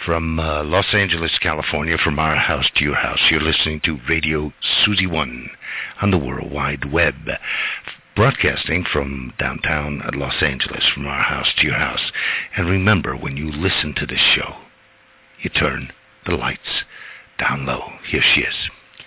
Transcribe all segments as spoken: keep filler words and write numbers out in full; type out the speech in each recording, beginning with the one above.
from uh, Los Angeles, California, from our house to your house. You're listening to Radio Suzy One on the World Wide Web, broadcasting from downtown Los Angeles, from our house to your house. And remember, when you listen to this show, you turn the lights down low. Here she is.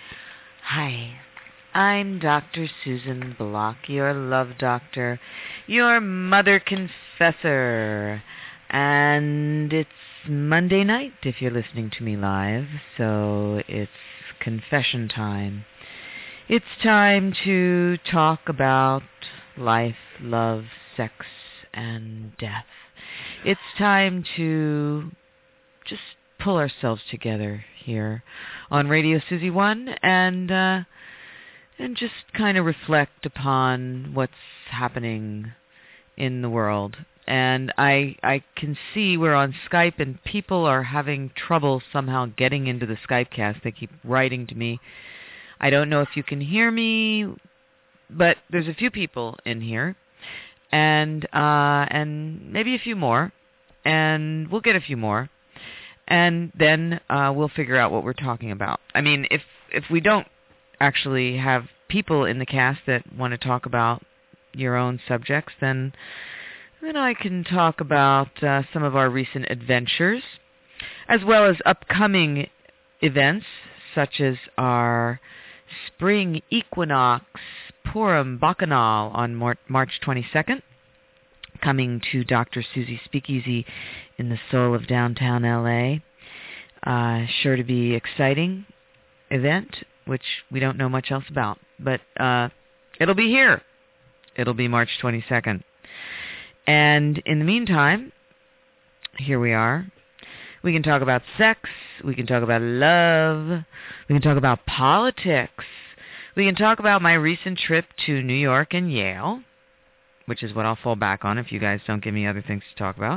Hi. I'm Doctor Susan Block, your love doctor, your mother confessor. And it's Monday night if you're listening to me live, so it's confession time. It's time to talk about life, love, sex, and death. It's time to just pull ourselves together here on Radio Suzy One and uh, and just kind of reflect upon what's happening in the world. And I I can see we're on Skype and people are having trouble somehow getting into the Skypecast. They keep writing to me. I don't know if you can hear me, but there's a few people in here, and uh, and maybe a few more, and we'll get a few more, and then uh, we'll figure out what we're talking about. I mean, if if we don't actually have people in the cast that want to talk about your own subjects, then then I can talk about uh, some of our recent adventures, as well as upcoming events, such as our Spring Equinox Purim Bacchanal on Mar- March twenty-second, coming to Doctor Suzy Speakeasy in the soul of downtown L A. Uh, sure to be exciting event, which we don't know much else about, but uh, it'll be here. It'll be March twenty-second. And in the meantime, here we are. We can talk about sex. We can talk about love. We can talk about politics. We can talk about my recent trip to New York and Yale, which is what I'll fall back on if you guys don't give me other things to talk about.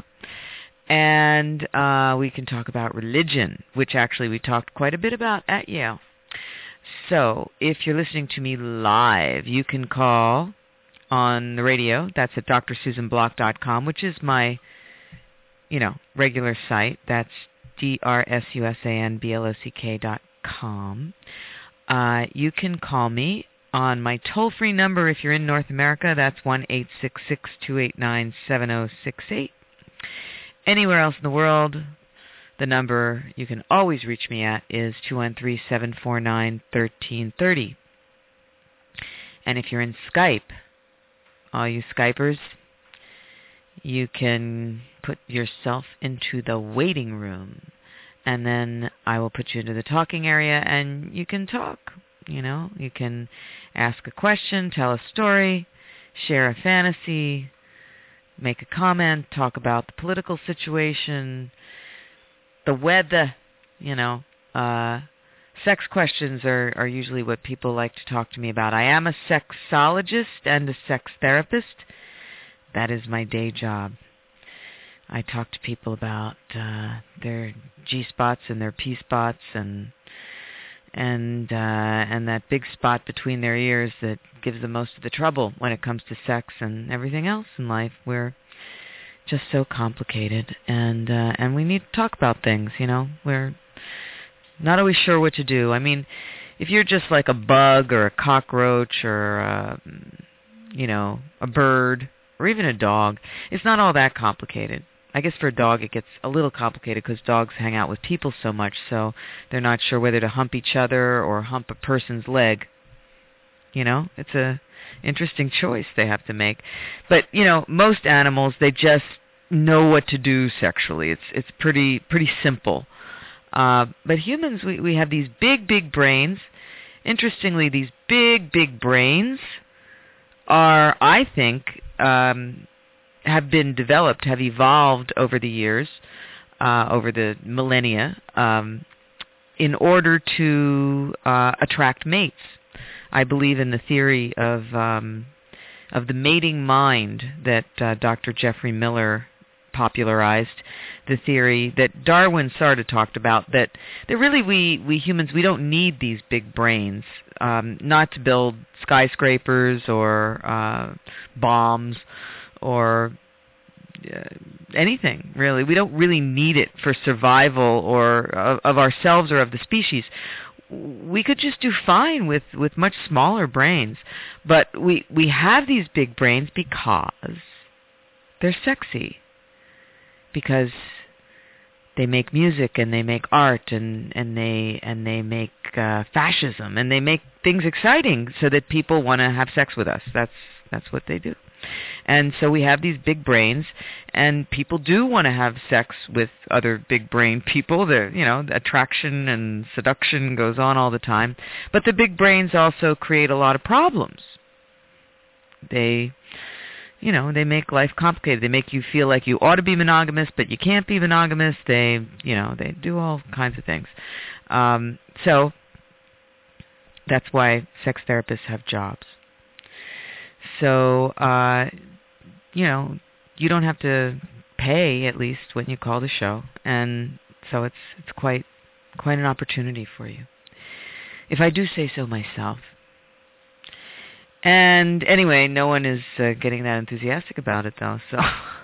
And uh, we can talk about religion, which actually we talked quite a bit about at Yale. So if you're listening to me live, you can call on the radio. That's at D R susan block dot com, which is my, you know, regular site. That's D R S U S A N B L O C K dot com. Uh, you can call me on my toll-free number if you're in North America. That's one eight six six, two eight nine, seven zero six eight. Anywhere else in the world, the number you can always reach me at is two one three, seven four nine, one three three zero. And if you're in Skype, all you Skypers, you can put yourself into the waiting room, and then I will put you into the talking area, and you can talk. You know, you can ask a question, tell a story, share a fantasy, make a comment, talk about the political situation, the weather, you know. Uh, sex questions are, are usually what people like to talk to me about. I am a sexologist and a sex therapist. That is my day job. I talk to people about uh, their G-spots and their P-spots and and uh, and that big spot between their ears that gives them most of the trouble when it comes to sex and everything else in life. We're just so complicated, and uh, and we need to talk about things. You know, we're not always sure what to do. I mean, if you're just like a bug or a cockroach or a, you know, a bird or even a dog, it's not all that complicated. I guess for a dog it gets a little complicated because dogs hang out with people so much, so they're not sure whether to hump each other or hump a person's leg. You know, it's a interesting choice they have to make. But, you know, most animals, they just know what to do sexually. It's it's pretty pretty simple. Uh, but humans, we, we have these big, big brains. Interestingly, these big, big brains are, I think, um, have been developed, have evolved over the years, uh, over the millennia, um, in order to uh, attract mates. I believe in the theory of um, of the mating mind that uh, Doctor Jeffrey Miller popularized, the theory that Darwin sort of talked about, that, that really we, we humans, we don't need these big brains, um, not to build skyscrapers or uh, bombs or, uh, anything, really. We don't really need it for survival or of, of ourselves or of the species. We could just do fine with, with much smaller brains. But we, we have these big brains because they're sexy. Because they make music and they make art and, and they and they make uh, fascism and they make things exciting so that people want to have sex with us. That's that's what they do. And so we have these big brains, and people do want to have sex with other big brain people. The you know attraction and seduction goes on all the time, but the big brains also create a lot of problems. They You know, they make life complicated. They make you feel like you ought to be monogamous, but you can't be monogamous. They, you know, they do all kinds of things. Um, so that's why sex therapists have jobs. So, uh, you know, you don't have to pay, at least when you call the show, and so it's it's quite quite an opportunity for you, if I do say so myself. And anyway, no one is uh, getting that enthusiastic about it, though. So,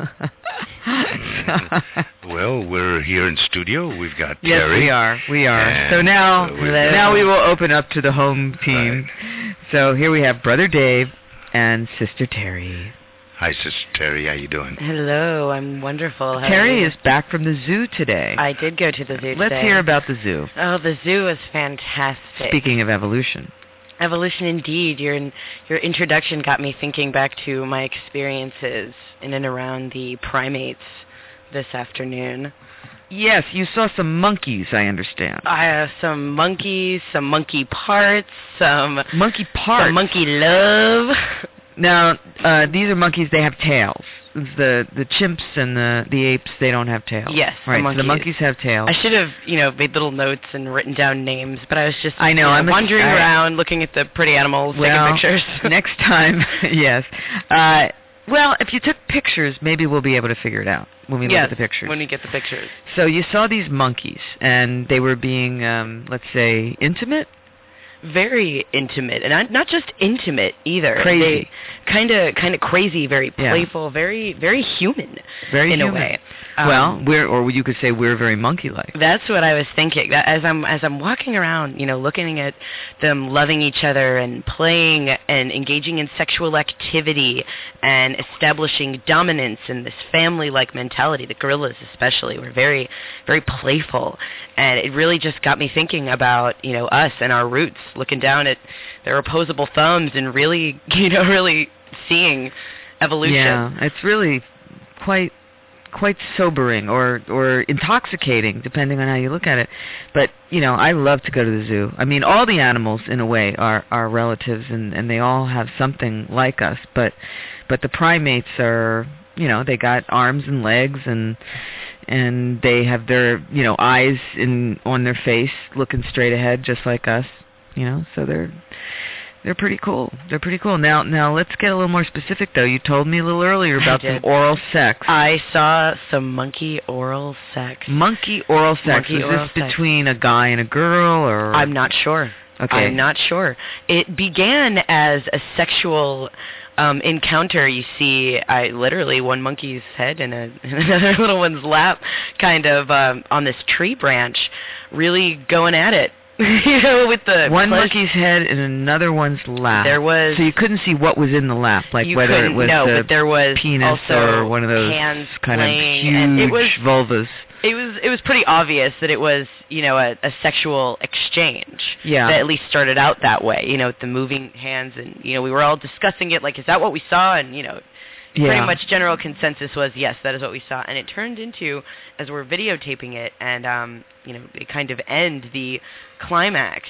well, we're here in studio. We've got yes, Terry. we are. We are. So now, uh, now we will open up to the home team. Right. So here we have Brother Dave and Sister Terry. Hi, Sister Terry. How you doing? Hello. I'm wonderful. How Terry is back from the zoo today. I did go to the zoo Let's today. hear about the zoo. Oh, the zoo is fantastic. Speaking of evolution. Evolution, indeed. Your your introduction got me thinking back to my experiences in and around the primates this afternoon. Yes, you saw some monkeys, I understand. I have some monkeys, some monkey parts, some monkey parts, some monkey love. Now, uh, these are monkeys. They have tails. The the chimps and the, the apes, they don't have tails. Yes, right. the So the monkeys have tails. I should have, you know, made little notes and written down names, but I was just, I know, you know I'm wandering a, I, around, looking at the pretty animals, well, taking pictures. Next time, yes. Uh, well, if you took pictures, maybe we'll be able to figure it out when we yes, look at the pictures. when we get the pictures. So you saw these monkeys, and they were being, um, let's say, intimate. Very intimate, and not, not just intimate either. Crazy, kind of, kind of crazy, very playful, yeah. very, very human, very in human. a way. Well, um, we're, or you could say we're very monkey-like. That's what I was thinking. That as I'm, as I'm walking around, you know, looking at them loving each other and playing and engaging in sexual activity and establishing dominance in this family-like mentality. The gorillas, especially, were very, very playful, and it really just got me thinking about, you know, us and our roots. Looking down at their opposable thumbs and really, you know, really seeing evolution. Yeah, it's really quite quite sobering or, or intoxicating, depending on how you look at it. But, you know, I love to go to the zoo. I mean, all the animals, in a way, are, are relatives, and, and they all have something like us. But but the primates are, you know, they got arms and legs, and and they have their, you know, eyes in on their face looking straight ahead, just like us. You know, so they're they're pretty cool. They're pretty cool. Now, now let's get a little more specific, though. You told me a little earlier about some oral sex. I saw some monkey oral sex. Monkey oral sex. Monkey Is oral this sex. between a guy and a girl, or? I'm not sure. Okay. I'm not sure. It began as a sexual um, encounter. You see, I literally one monkey's head in, a, in another little one's lap, kind of um, on this tree branch, really going at it. You know, with the one pleasure. monkey's head in another one's lap. There was, so you couldn't see what was in the lap, like you whether it was no, the but there was penis also or one of those hands kind of playing, and huge it was, vulvas. It was it was pretty obvious that it was, you know, a, a sexual exchange. Yeah. That at least started out that way, you know, with the moving hands, and you know, we were all discussing it, like, is that what we saw? And you know. Yeah. Pretty much general consensus was, yes, that is what we saw. And it turned into, as we're videotaping it, and, um, you know, it kind of end the climax,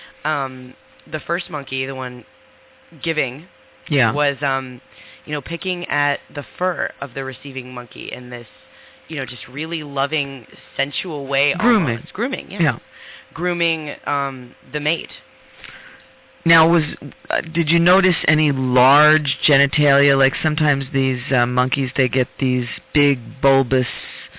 um, the first monkey, the one giving, yeah. was, um, you know, picking at the fur of the receiving monkey in this, you know, just really loving, sensual way. Grooming. Almost. Grooming, yeah. yeah. Grooming um, the mate. Now, was uh, did you notice any large genitalia? Like sometimes these uh, monkeys, they get these big bulbous,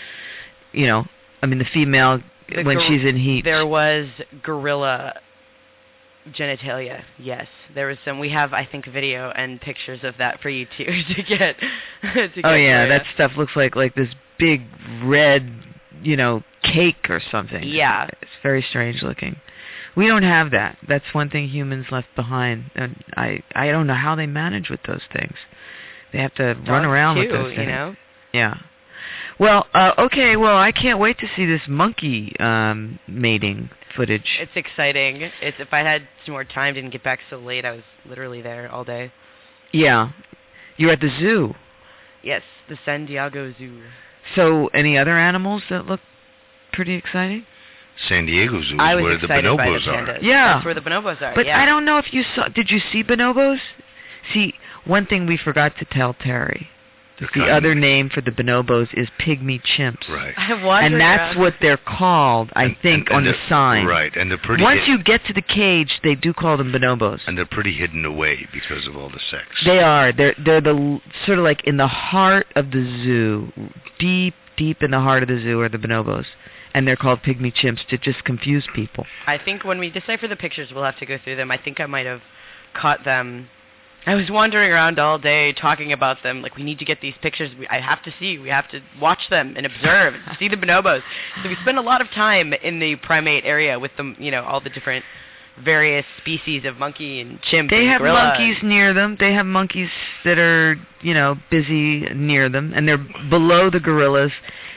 you know, I mean the female, The when gor- she's in heat. There was gorilla genitalia, yes. There was some, we have, I think, video and pictures of that for you, too, to get, to get Oh, yeah, for that you. stuff looks like, like this big red, you know, cake or something. Yeah. It's very strange looking. We don't have that. That's one thing humans left behind. And I, I don't know how they manage with those things. They have to Dogs run around too, with those things. you know? Yeah. Well, uh, okay, well, I can't wait to see this monkey um, mating footage. It's exciting. It's if I had some more time, didn't get back so late, I was literally there all day. Yeah. You're at the zoo. Yes, the San Diego Zoo. So, any other animals that look pretty exciting? San Diego Zoo is I was where the excited by the bonobos are. pandas. Yeah. That's where the bonobos are, But yeah. I don't know if you saw... Did you see bonobos? See, one thing we forgot to tell Terry. They're The kind other of- name for the bonobos is pygmy chimps. Right. I'm wandering And that's around. what they're called, I And- think, and- and on the they're- sign. Right, and they're pretty Once hid- you get to the cage, they do call them bonobos. and they're pretty hidden away because of all the sex. They are. They're they're the l- sort of like in the heart of the zoo, deep deep in the heart of the zoo are the bonobos, and they're called pygmy chimps to just confuse people. I think when we decipher the pictures, we'll have to go through them. I think I might have caught them. I was wandering around all day talking about them. Like, we need to get these pictures. We, I have to see. We have to watch them and observe, and see the bonobos. So we spend a lot of time in the primate area with them. You know, all the different various species of monkey and chimp. They and have gorilla. monkeys near them. They have monkeys that are, you know, busy near them, and they're below the gorillas,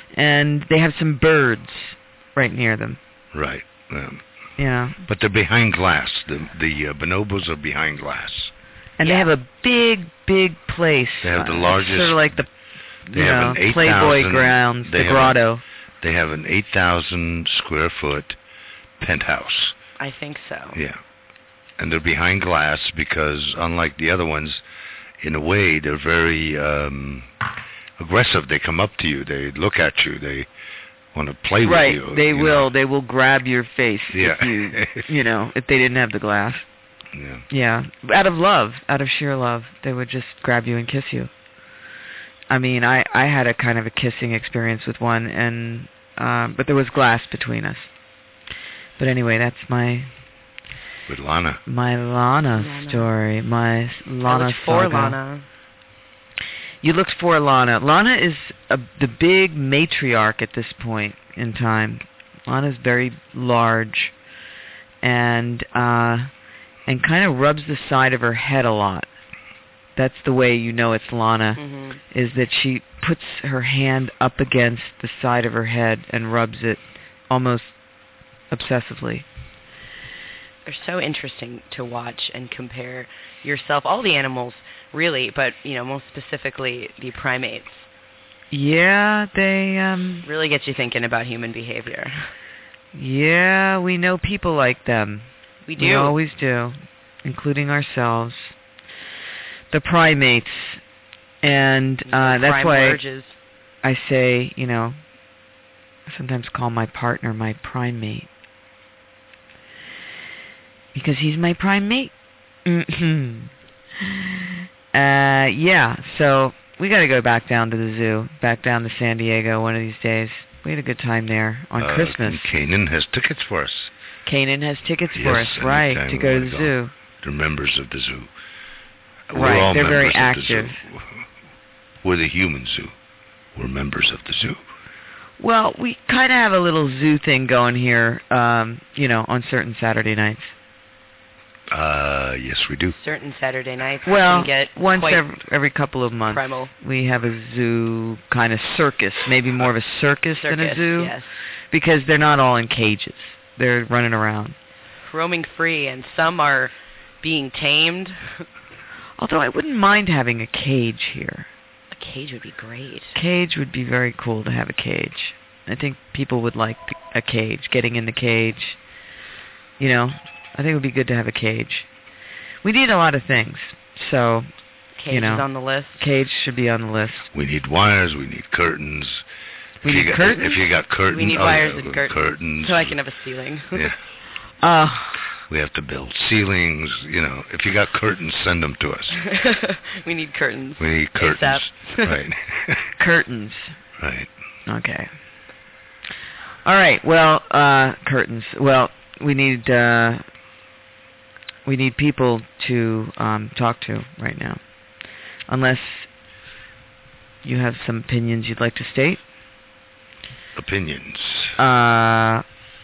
and they have some birds right near them. Right. Um, Yeah. but they're behind glass. The the uh, bonobos are behind glass. And Yeah. they have a big, big place. They have the Uh, largest- Sort of like the, They you have know, an eight Playboy thousand grounds, they the have a- grotto. They have an eight thousand square foot penthouse. I think so. Yeah. And they're behind glass because, unlike the other ones, in a way, they're very um, aggressive. They come up to you. They look at you. They want to play Right. with you. They you will. know. They will grab your face Yeah. if you, you know, if they didn't have the glass. Yeah. Yeah. Out of love, out of sheer love, they would just grab you and kiss you. I mean, I, I had a kind of a kissing experience with one, and um, but there was glass between us. But anyway, that's my With Lana. my Lana, Lana. story. My Lana I looked for saga. Lana. You looked for Lana. Lana is a, the big matriarch at this point in time. Lana's very large, and uh, and kind of rubs the side of her head a lot. That's the way you know it's Lana, hmm is that she puts her hand up against the side of her head and rubs it almost obsessively. They're so interesting to watch and compare yourself, all the animals, really, but, you know, most specifically the primates. Yeah, they, um, Really gets you thinking about human behavior. yeah, we know people like them. We do. We always do, including ourselves. The primates. And uh, that's Prime why urges. I say, you know, I sometimes call my partner my primate. Because he's my primate. uh, yeah, so we got to go back down to the zoo, back down to San Diego one of these days. We had a good time there on Uh, Christmas. Kanan has tickets for us. Kanan has tickets Yes, for us, right, anytime to we go to wanna the go. zoo. They're members of the zoo. We're Right, all they're very members of the active. zoo. We're the human zoo. We're members of the zoo. Well, we kind of have a little zoo thing going here, um, you know, on certain Saturday nights. Uh, yes, we do. Certain Saturday nights Well, can get once quite every, every couple of months, primal. we have a zoo kind of circus, maybe more of a circus, than a Circus, zoo, yes. because they're not all in cages. They're running around. Roaming free, and some are being tamed. Although I wouldn't mind having a cage here. A cage would be great. Cage would be very cool to have a cage. I think people would like the, a cage, getting in the cage. You know, I think it would be good to have a cage. We need a lot of things, so Cage you know, is on the list. cage should be on the list. We need wires. We need curtains. We If you need got, curtains? If you got curtains, We need oh, wires yeah, and curtains, curtains. so I can have a ceiling. Yeah. Uh, We have to build ceilings. You know, if you got curtains, send them to us. We need curtains. We need curtains. ASAP. Right. curtains. Right. Okay. All right. Well, uh, curtains. Well, we need uh, we need people to um, talk to right now. Unless you have some opinions you'd like to state. Opinions. Uh,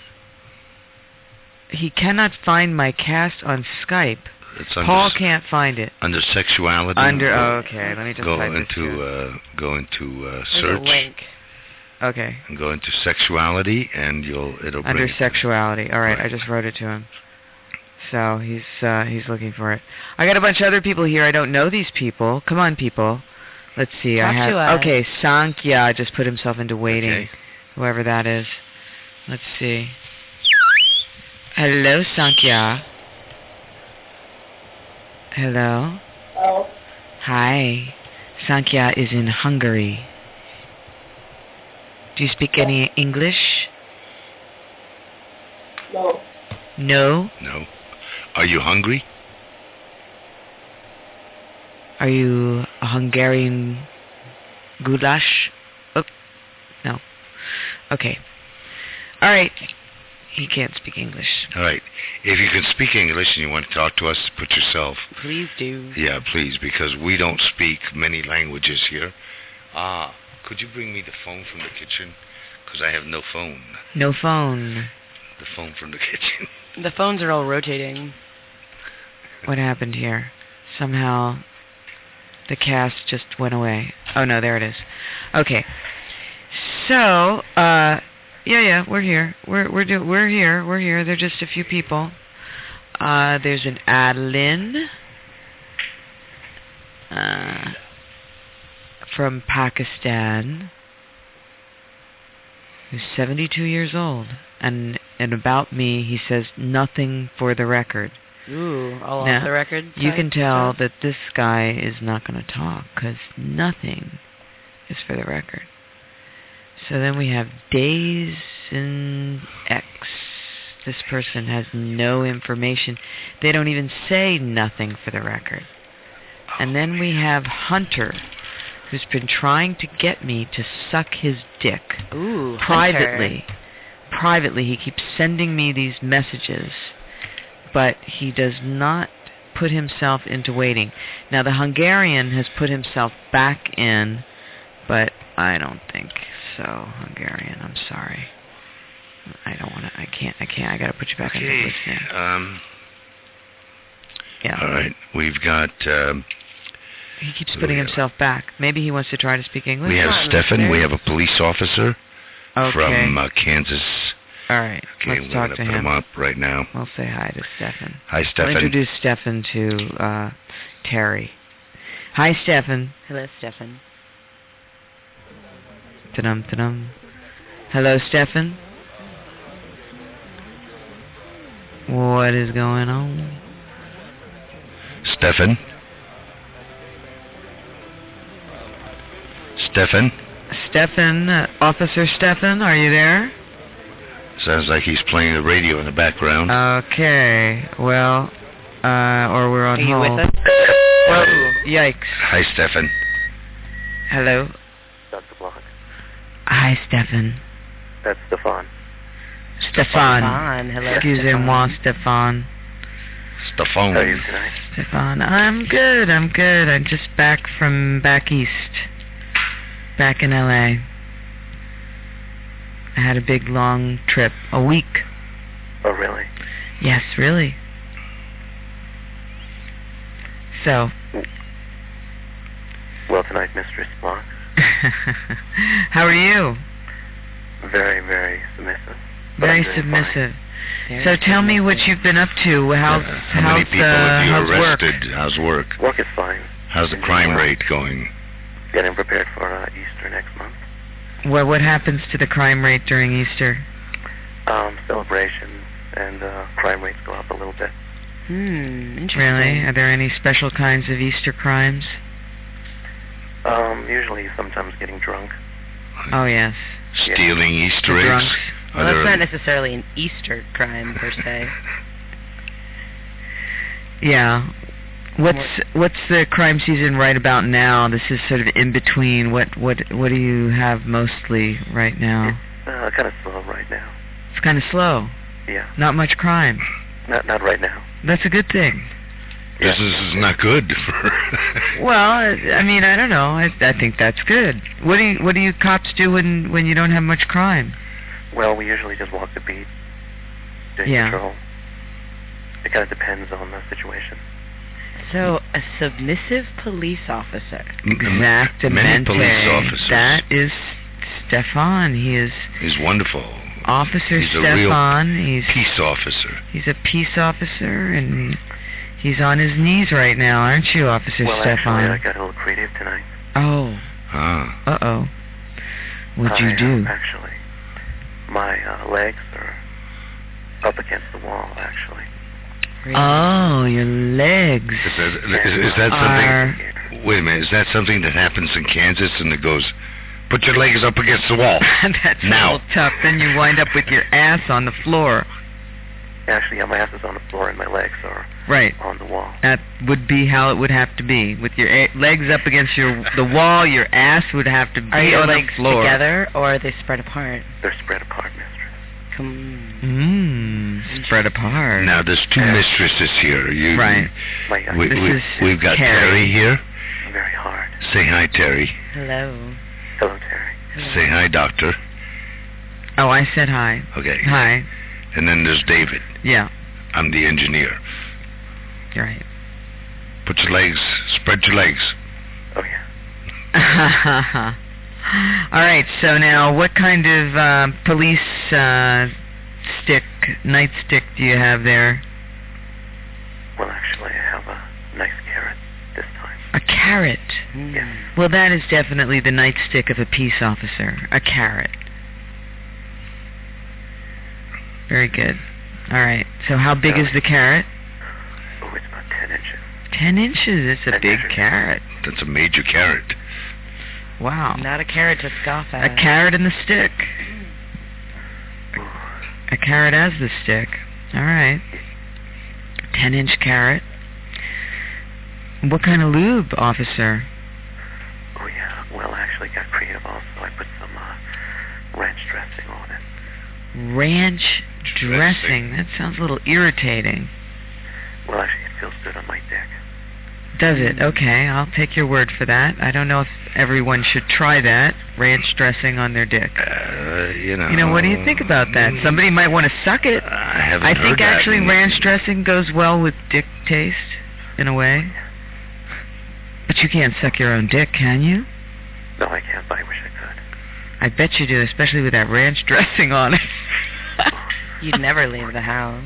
he cannot find my cast on Skype. It's Paul can't find it. Under sexuality. Under oh, okay, let me just go type into this uh, go into uh, There's search. a link. Okay. And go into sexuality, and you'll it'll bring Under it. sexuality. All right, Right. I just wrote it to him. So he's uh, he's looking for it. I got a bunch of other people here. I don't know these people. Come on, people. Let's see. Talk I have to us. okay. Sankhya just put himself into waiting. Okay. Whoever that is. Let's see. Hello, Sankhya. Hello. Oh, Hi. Sankhya is in Hungary. Do you speak any English? no. No. No. Are you hungry? Are you a Hungarian goulash? Oh, no. Okay. All right. He can't speak English. All right. If you can speak English and you want to talk to us, put yourself. Please do. Yeah, please, because we don't speak many languages here. Ah, could you bring me the phone from the kitchen? Because I have no phone. No phone. The phone from the kitchen. The phones are all rotating. What happened here? Somehow the cast just went away. Oh, no, there it is. Okay. So, uh... Yeah, yeah, we're here. We're we're do we're here. We're here. They're just a few people. Uh, there's an Adeline uh, from Pakistan who's seventy-two years old, and and about me, he says nothing for the record. Ooh, all Now, off the record. You type can tell stuff? that this guy is not going to talk because nothing is for the record. So then we have Days in X. This person has no information. They don't even say nothing for the record. And then we have Hunter, who's been trying to get me to suck his dick. Ooh, Privately. Hunter. Privately, he keeps sending me these messages, but he does not put himself into waiting. Now, the Hungarian has put himself back in, but I don't think so, Hungarian. I'm sorry. I don't want to. I can't. I can't. I got to put you back into Okay. listening. Um, Yeah. all right. We've got... Um, He keeps Who putting we have? himself back. Maybe he wants to try to speak English. we have Come on, Stefan. We listeners. have a police officer Okay. from uh, Kansas. All right. Okay, Let's we're talk going to put him him. up right now. We'll say hi to Stefan. Hi, We'll Stefan. introduce Stefan to uh, Terry. Hi, Stefan. Hello, Stefan. Ta-dum, ta-dum. Hello, Stefan. What is going on? Stefan? Stefan? Stefan, uh, Officer Stefan, are you there? Sounds like he's playing the radio in the background. Okay, well, uh, or we're on Are you hold. with us? Whoa, yikes. Hi, Stefan. Hello. Doctor Block. Hi, Stefan. That's Stefan. Stefan. Stefan, hello, Excusez-moi, Stefan. Stefan. How are you tonight? Stefan, I'm good, I'm good. I'm just back from back east. Back in L A. I had a big, long trip. A week. Oh, really? Yes, really. So, Well, tonight, Mistress Block. how are you? Very, very submissive. But Very I'm doing submissive. Very So tell me what submissive. you've been up to. How's, Uh, how how's, many people uh, have you how's work? arrested? How's work? fine. Work is fine. How's the Doing crime well. rate going? Getting prepared for uh, Easter next month. What, what happens to the crime rate during Easter? Um, celebrations and uh, crime rates go up a little bit. Hmm, interesting. Really? Are there any special kinds of Easter crimes? Um, usually, sometimes getting drunk. Oh, yes. Stealing The Easter eggs? drunks. Are Well, there- that's not necessarily an Easter crime, per se. Yeah. What's what's the crime season right about now? This is sort of in between. What what what do you have mostly right now? Uh, kind of slow right now. It's kind of slow. Yeah. Not much crime. Not not right now. That's a good thing. This is, is not good. For Well, I mean, I don't know. I, I think that's good. What do you, what do you cops do when, when you don't have much crime? Well, we usually just walk the beat, day Yeah. patrol. It kind of depends on the situation. So, a submissive police officer. Exactamente. Many police officers. That is Stefan. He is He's wonderful. Officer He's a real Stefan. He's peace officer. he's a peace officer, and he's on his knees right now, aren't you, Officer well, Stefan? actually, I got a little creative tonight. Oh. Ah. Uh-oh. What'd you I, do? Uh, actually, my uh, legs are up against the wall, actually. Really? Oh, your legs. Is that, is, is that Are- something... Wait a minute. Is that something that happens in Kansas and it goes, put your legs up against the wall? That's Now. a little tough. Then you wind up with your ass on the floor. Actually, yeah, my ass is on the floor and my legs are Right. on the wall. That would be how it would have to be. With your a- legs up against your the wall, your ass would have to be Are your on legs the floor. together, or are they spread apart? They're spread apart, mistress. Come. Mmm, spread apart. Now, there's two mistresses here. You, Right. My uh, We, This we, is we've got Terry. Terry here. very hard. Say hi, Terry. Hello. Hello, Terry. Hello. Say hi, Doctor. Oh, I said hi. Okay. Hi. And then there's David. Yeah, I'm the engineer. you're right. Put your legs, spread your legs. Oh, yeah. All right. So now, what kind of uh, police uh, stick, nightstick, do you have there? Well, actually, I have a nice carrot this time. A carrot. Mm. Yes. Well, that is definitely the nightstick of a peace officer. A carrot. Very good. All right. So how big is the carrot? Oh, it's about ten inches. Ten inches. It's a Ten big inches. carrot. That's a major carrot. Wow. Not a carrot to scoff A at. carrot in the stick. A carrot as the stick. All right. Ten-inch carrot. What kind of lube, officer? Oh, yeah. Well, I actually got creative also. I put some uh, ranch dressing on it. Ranch dressing. That sounds a little irritating. Well, actually, it feels good on my dick. Does it? Okay, I'll take your word for that. I don't know if everyone should try that, ranch dressing on their dick. Uh, you know. You know, what do you think about that? Somebody might want to suck it. I haven't I heard think that. actually ranch dressing goes well with dick taste, in a way. But you can't suck your own dick, can you? No, I can't, but I wish I could. I bet you do, especially with that ranch dressing on it. You'd never leave the house.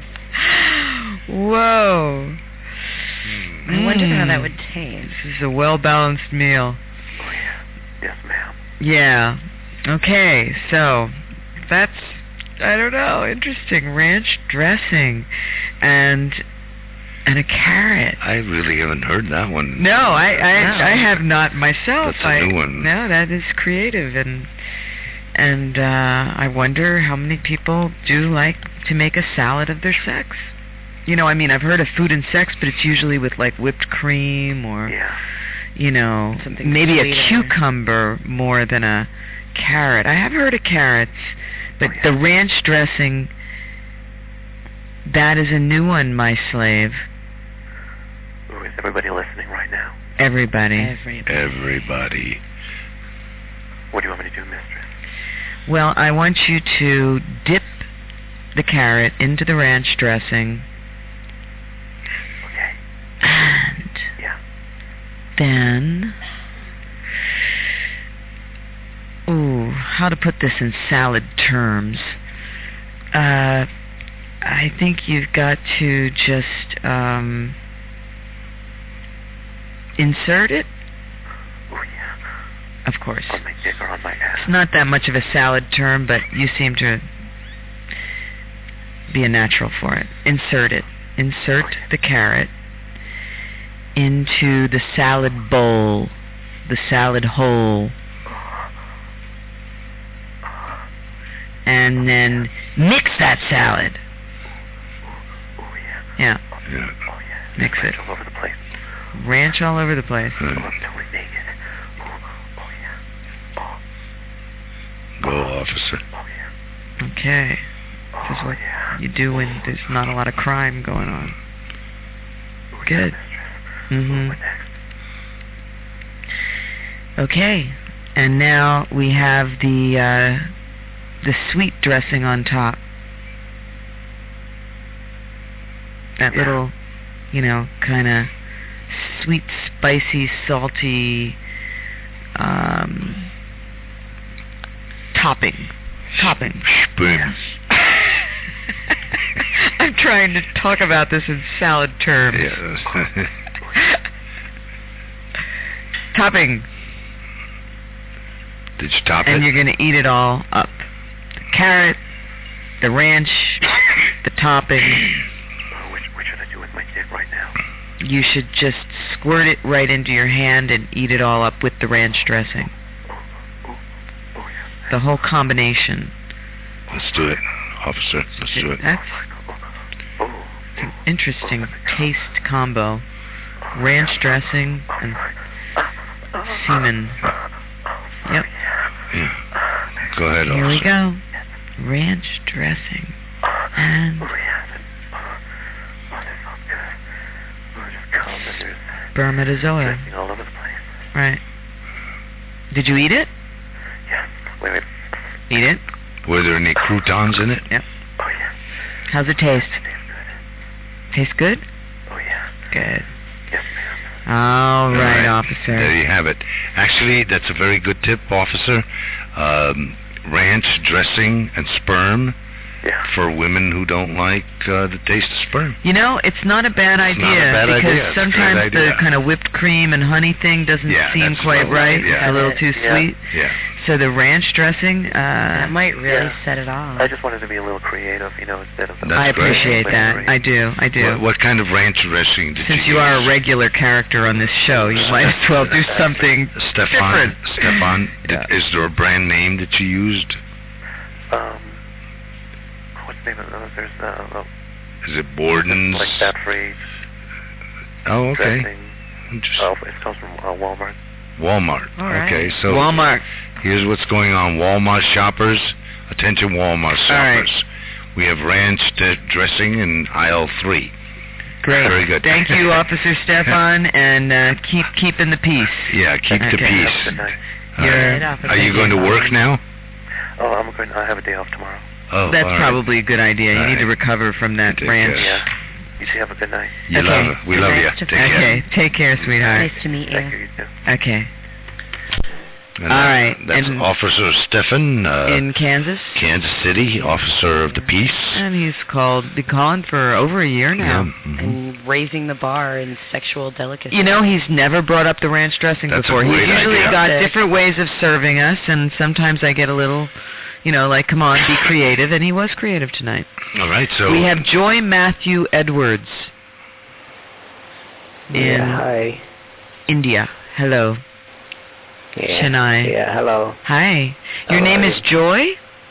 Whoa. I wonder how that Mm. would taste. This is a well-balanced meal. Oh, yeah. Yes, ma'am. Yeah. Okay, so that's, I don't know, interesting. Ranch dressing and and a carrot. I really haven't heard that one. No, I I, No. I have not myself. That's a I, new one. No, that is creative, and and uh, I wonder how many people do like to make a salad of their sex. You know, I mean, I've heard of food and sex, but it's usually with like whipped cream or, Yeah. you know, Something maybe sweeter. a cucumber more than a carrot. I have heard of carrots, but Oh, yeah. the ranch dressing, that is a new one, my slave. Ooh, is everybody listening right now? Everybody. Everybody. Everybody. What do you want me to do, mistress? Well, I want you to dip the carrot into the ranch dressing, Okay. and Yeah. then, ooh, how to put this in salad terms? Uh, I think you've got to just um, insert it. Oh, yeah. Of course, On my dick or on my ass? it's not that much of a salad term, but you seem to be a natural for it. Insert it. Insert the carrot into the salad bowl, the salad hole, and then mix that salad. Oh, yeah. Yeah, Yeah. Oh, yeah. Mix Ranch it. all over the place. ranch all over the place. Oh, Uh, I'm totally naked. Oh, oh, yeah. Oh, Go, officer. oh, yeah. Okay. Oh, Just what- yeah. you do when there's not a lot of crime going on. Good. Mhm. Okay, and now we have the uh, the sweet dressing on top. That Yeah. little, you know, kind of sweet, spicy, salty um, topping. Topping. Boom. I'm trying to talk about this in salad terms. Yeah. Topping. Did you top And it? you're going to eat it all up. The carrot, the ranch, the topping. Oh, which, which should I do with my dick right now? You should just squirt it right into your hand and eat it all up with the ranch dressing. Oh, oh, oh, yeah. The whole combination. Let's do it, officer. Let's do it. That's Oh, it's an interesting taste combo. Ranch dressing and semen. Yep. Yeah. Go ahead, Here we officer. go. Ranch dressing. And Oh, yeah. Oh, that sounds good. Oh, just come and there's spermatozoa. dressing all over the place. Right. Did you eat it? Yeah. Wait, wait. Eat it? Were there any croutons in it? Yep. Oh, yeah. How's it taste? It tastes good. Tastes good? Oh, yeah. Good. Yes, ma'am. All right, There officer. you have it. Actually, that's a very good tip, officer. Um, ranch dressing and sperm Yeah. for women who don't like uh, the taste of sperm. You know, it's not a bad It's idea not a bad because idea. It's a great sometimes idea. the kind of whipped cream and honey thing doesn't Yeah, seem that's quite about right. right, yeah. It's a little too Yeah. sweet. Yeah. So the ranch dressing, uh, That might really Yeah. set it off. I just wanted to be a little creative, you know, instead of... That's I great. appreciate that. I do. I do. What, what kind of ranch dressing did Since you you are a use? regular character on this show, you might as well do something Stefan, different. Stefan, did, Yeah. is there a brand name that you used? Um, what's the name of it? There's, uh, uh, Is it Borden's? like fat-free Oh, okay. dressing. Just Oh, it comes from uh, Walmart. Walmart. All right. Okay, so Walmart. here's what's going on. Walmart shoppers, attention Walmart All right. shoppers. We have ranch d- dressing in aisle three. Great. Very good. Thank you, Officer Stefan, and uh, keep keeping the peace. Yeah, keep the Okay. Good peace. night. All You're- right. Are you going to work now? Oh, I'm going. I have a day off tomorrow. Oh, That's all right. probably a good idea. You All need to right. recover from that Take ranch. care. Yeah. You two have a good night. You Okay. love it. We Good love night, you. Stefan. Take care. Okay, take care, sweetheart. Nice to meet Thank you, you. you too. Okay. And All that- right, That's and- Officer Stefan, uh, In Kansas, Kansas City, Officer of the Peace. and he's called been calling for over a year now. Yeah, mhm. And raising the bar in sexual delicacy. You know, he's never brought up the ranch dressing That's a before. He's great usually idea. got Sick. different ways of serving us, and sometimes I get a little, you know, like, come on, be creative, and he was creative tonight. All right, so We have Joy Matthew Edwards in Yeah, hi. India. Hello. Yeah. Chennai. Yeah, hello. Hi. Your How name are is you? Joy?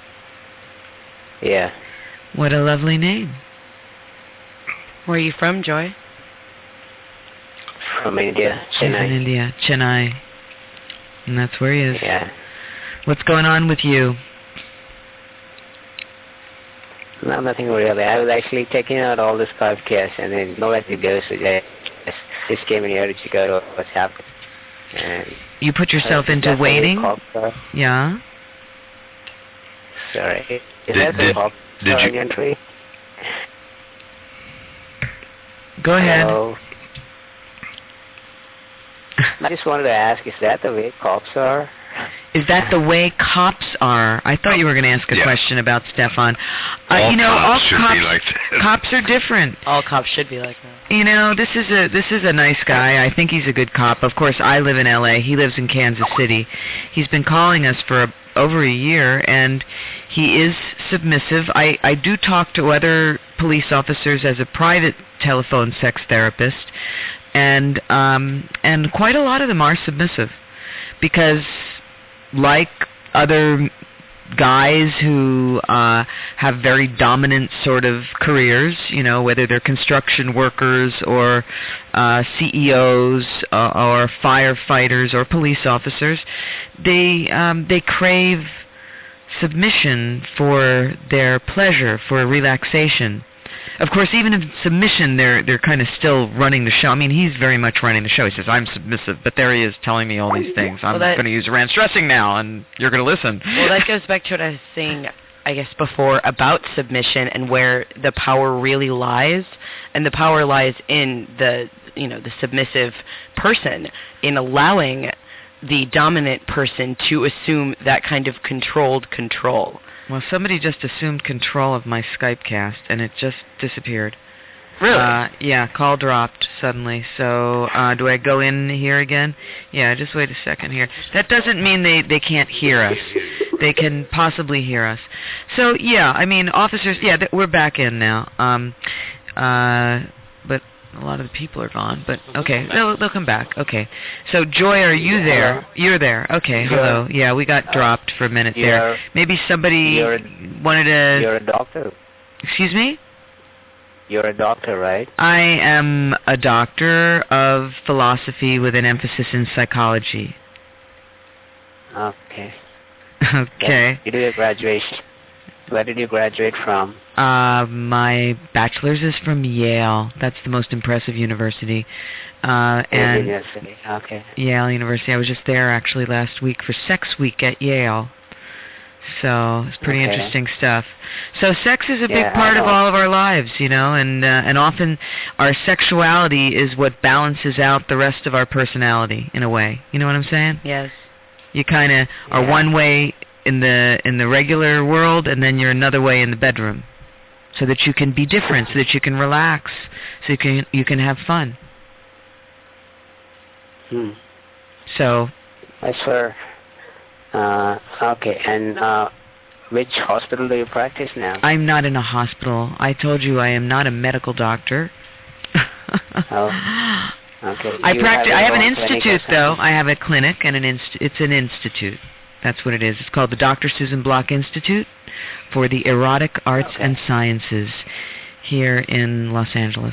Yeah. What a lovely name. Where are you from, Joy? From India, She's in Chennai. India. Chennai. And that's where he is. Yeah. What's going on with you? No, nothing really. I was actually checking out all this card cash and then nowhere to go, so I just, just came in here to check out what's happening. And You put yourself uh, into that's what we waiting? call for- Yeah. Sorry. Is Did- that the did- call did for you- entry? Go ahead. Hello? I just wanted to ask, is that the way cops are? Is that the way cops are? I thought you were going to ask a Yeah. question about Stefan. Uh, all you know, cops all should cops, be like this. cops are different. All cops should be like that. You know, this is a this is a nice guy. I think he's a good cop. Of course, I live in L A. He lives in Kansas City. He's been calling us for a, over a year, and he is submissive. I I do talk to other police officers as a private telephone sex therapist, and um and quite a lot of them are submissive, because like other guys who uh have very dominant sort of careers, you know, whether they're construction workers or uh C E Os uh, or firefighters or police officers, they um they crave submission for their pleasure, for relaxation. Of course, even in submission, they're they're kind of still running the show. I mean, he's very much running the show. He says, I'm submissive, but there he is telling me all these things. I'm well, going to use Rand stressing now, and you're going to listen. Well, that goes back to what I was saying, I guess, before about submission and where the power really lies. And the power lies in the, you know, the submissive person, in allowing the dominant person to assume that kind of controlled control. Well, somebody just assumed control of my Skype cast, and it just disappeared. Really? Uh, yeah, call dropped suddenly. So, uh, do I go in here again? Yeah, just wait a second here. That doesn't mean they, they can't hear us. They can possibly hear us. So, yeah, I mean, officers, yeah, th- we're back in now. Um, uh, but a lot of the people are gone, but okay, they'll, they'll come back. Okay. So, Joy, are you there? You're there. Okay, hello. Yeah, we got dropped for a minute there. Maybe somebody wanted to... You're a doctor. Excuse me? You're a doctor, right? I am a doctor of philosophy with an emphasis in psychology. Okay. Okay. You did your graduation. Where did you graduate from? Uh, my bachelor's is from Yale. That's the most impressive university. Uh, and Yale University. Okay. Yale University. I was just there actually last week for Sex Week at Yale. So it's pretty okay. interesting stuff. So sex is a big yeah, part of all of our lives, you know, and uh, and often our sexuality is what balances out the rest of our personality in a way. You know what I'm saying? Yes. You kind of are yeah. one way in the in the regular world, and then you're another way in the bedroom, so that you can be different, so that you can relax, so you can you can have fun. Hmm. So. I swear. Uh, okay, and uh, which hospital do you practice now? I'm not in a hospital. I told you I am not a medical doctor. Oh. Okay. I You practice. have I have an your own clinic institute, or though. something? I have a clinic and an inst- It's an institute. That's what it is. It's called the Doctor Susan Block Institute for the Erotic Arts Okay. and Sciences here in Los Angeles.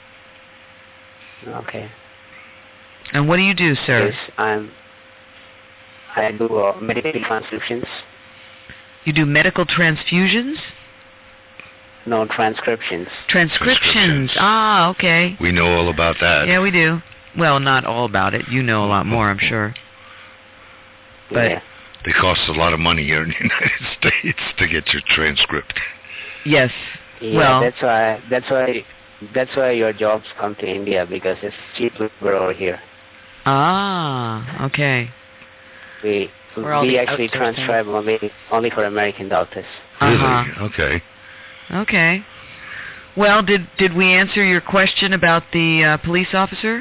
Okay. And what do you do, sir? Yes, I'm. I do uh, medical transcriptions. You do medical transfusions? No, transcriptions. Transcriptions. Transcriptions. Ah, okay. We know all about that. Yeah, we do. Well, not all about it. You know a lot more, I'm sure. But yeah. They cost a lot of money here in the United States to get your transcript. yes. Yeah, well, that's why. That's why. That's why your jobs come to India, because it's cheaper over here. ah, okay. We We're all we the actually outsourcing. transcribe only only for American doctors. Really? Uh-huh. Okay. Okay. Well, did did we answer your question about the uh, police officer?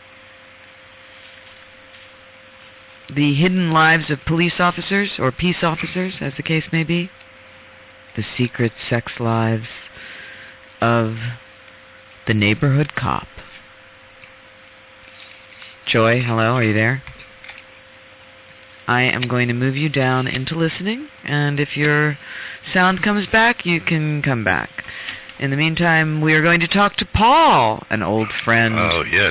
The hidden lives of police officers, or peace officers, as the case may be? The secret sex lives of the neighborhood cop. Joy, hello, are you there? I am going to move you down into listening, and if your sound comes back, you can come back. In the meantime, we are going to talk to Paul, an old friend. Oh, yes.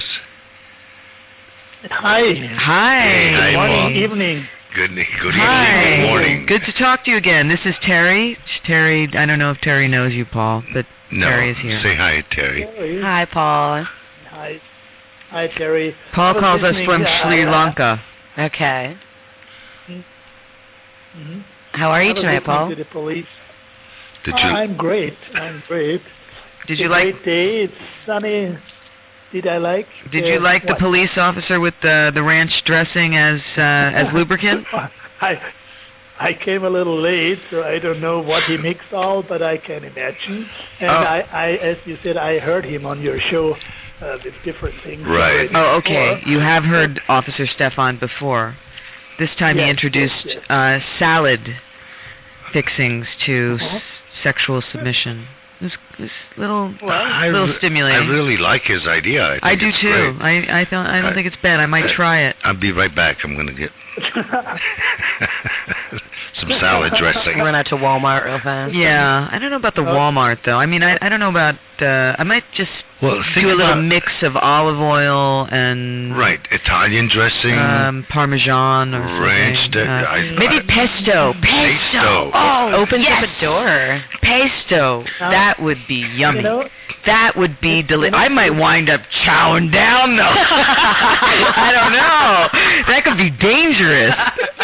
Hi. Hi. Hey, hi, Good morning, Paul. evening. Good, good Hi. evening. Good morning. Good to talk to you again. This is Terry. Terry, I don't know if Terry knows you, Paul, but No, Terry is here. say hi, Terry. Terry. Hi, Paul. Hi. Hi, Terry. Paul I was calls us listening, from uh, Sri Lanka. Okay. Mm-hmm. How are you I was tonight, listening Paul? To the police. Did Oh, you? I'm great. I'm great. Did It's you a like Great day. It's sunny. Did I like? Did uh, you like the what? police officer with the the ranch dressing as uh, as lubricant? I I came a little late, so I don't know what he mixed all, but I can imagine. And Oh. I, I, as you said, I heard him on your show uh, with different things. Right. already Oh, okay. before. You have heard Officer Stefan before. This time he Yes, introduced yes, yes. Uh, salad fixings to Uh-huh. s- sexual submission. It was, it was little, I little re- stimulating. I really like his idea. I, think I do it's too. great. I I don't I don't I- think it's bad. I might try it. I'll be right back. I'm going to get some salad dressing. Run out to Walmart real fast. Yeah, I don't know about the Walmart though. I mean, I I don't know about. Uh, I might just Well, think do a little about- mix of olive oil and Right, Italian dressing, um, Parmesan or ranch. something. that- Uh, I- maybe I- pesto. Pesto. Oh, Opens yes. up a door. Pesto. Now, That would be yummy. You know, That would be You delicious. know- I might wind up chowing down though. I don't know. That could be dangerous.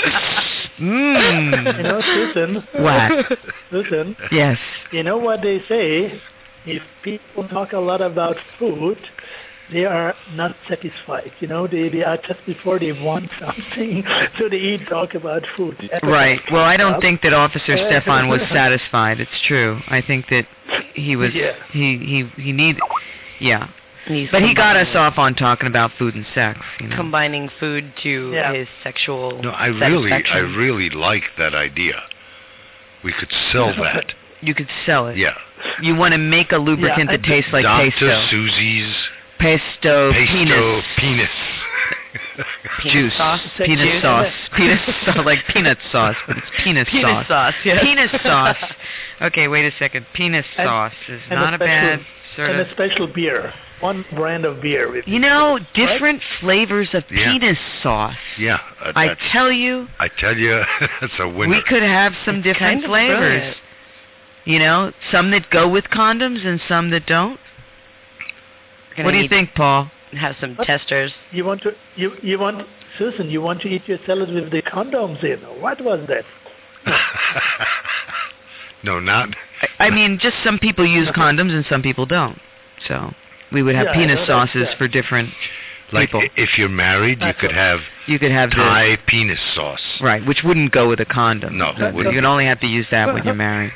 Mmm. you know, Susan. What? Susan, Yes. you know what they say? If people talk a lot about food, they are not satisfied. You know, they, they are just before they want something, so they eat talk about food. Right. Well, I don't think that Officer Uh, Stefan was satisfied. It's true. I think that he was. Yeah. He he he needed. Yeah. He's But he got us combining- off on talking about food and sex. You know. combining food to Yeah. his sexual No, I really, I satisfaction. really like that idea. We could sell that. You could sell it. Yeah. You want to make a lubricant Yeah, that I- tastes like Doctor pesto. Susie's Pesto, pesto penis. penis. Penis Juice. sauce? Penis Juice. sauce. Penis sauce, like peanut sauce, but it's penis, Penis sauce. sauce, yes. Penis sauce. Okay, wait a second. Penis And- sauce is and not a a bad special- sort and of. a special beer. One brand of beer. With You know, different flavors of Yeah. penis sauce. Yeah. Uh, I that's- tell you, I tell you, that's a winner. we could have some It's different kind of flavors. brilliant. You know, some that go with condoms and some that don't. We're What gonna do you need think, Paul? to Have some What? testers. You want to you you want Susan? You want to eat your salad with the condoms in? What was that? No, not. I, I mean, just some people use condoms and some people don't. So we would have Yeah, I penis know that, sauces yeah. for different Like people. i- if you're married, you That's could what- have You could have the Thai penis sauce. right, which wouldn't go with a condom. No, it you wouldn't. can only have to use that when you're married.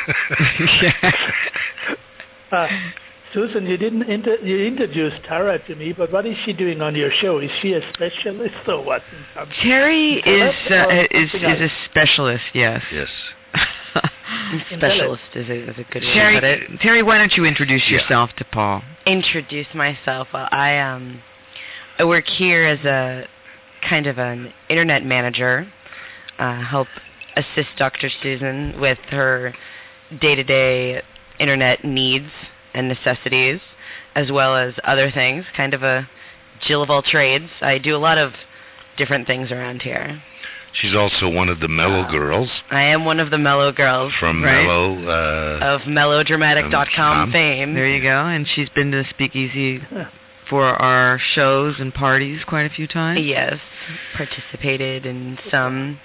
Uh, Susan, you didn't inter- you introduced Tara to me, but what is she doing on your show? Is she a specialist or what? in something? Terry is Intelligent uh, or is something is a specialist. Yes. Yes. Specialist is a, is a good way to put Terry, it. Terry, why don't you introduce Yeah. yourself to Paul? Introduce myself. Well, I um, I work here as a kind of an internet manager. Uh, help assist Doctor Susan with her day-to-day internet needs and necessities, as well as other things. Kind of a Jill of all trades. I do a lot of different things around here. She's also one of the Mellow Girls I am one of the Mellow Girls from Right. Mellow. Uh, of melodramatic dot com Um, fame. There you go. And she's been to the Speakeasy for our shows and parties quite a few times. Yes, participated in some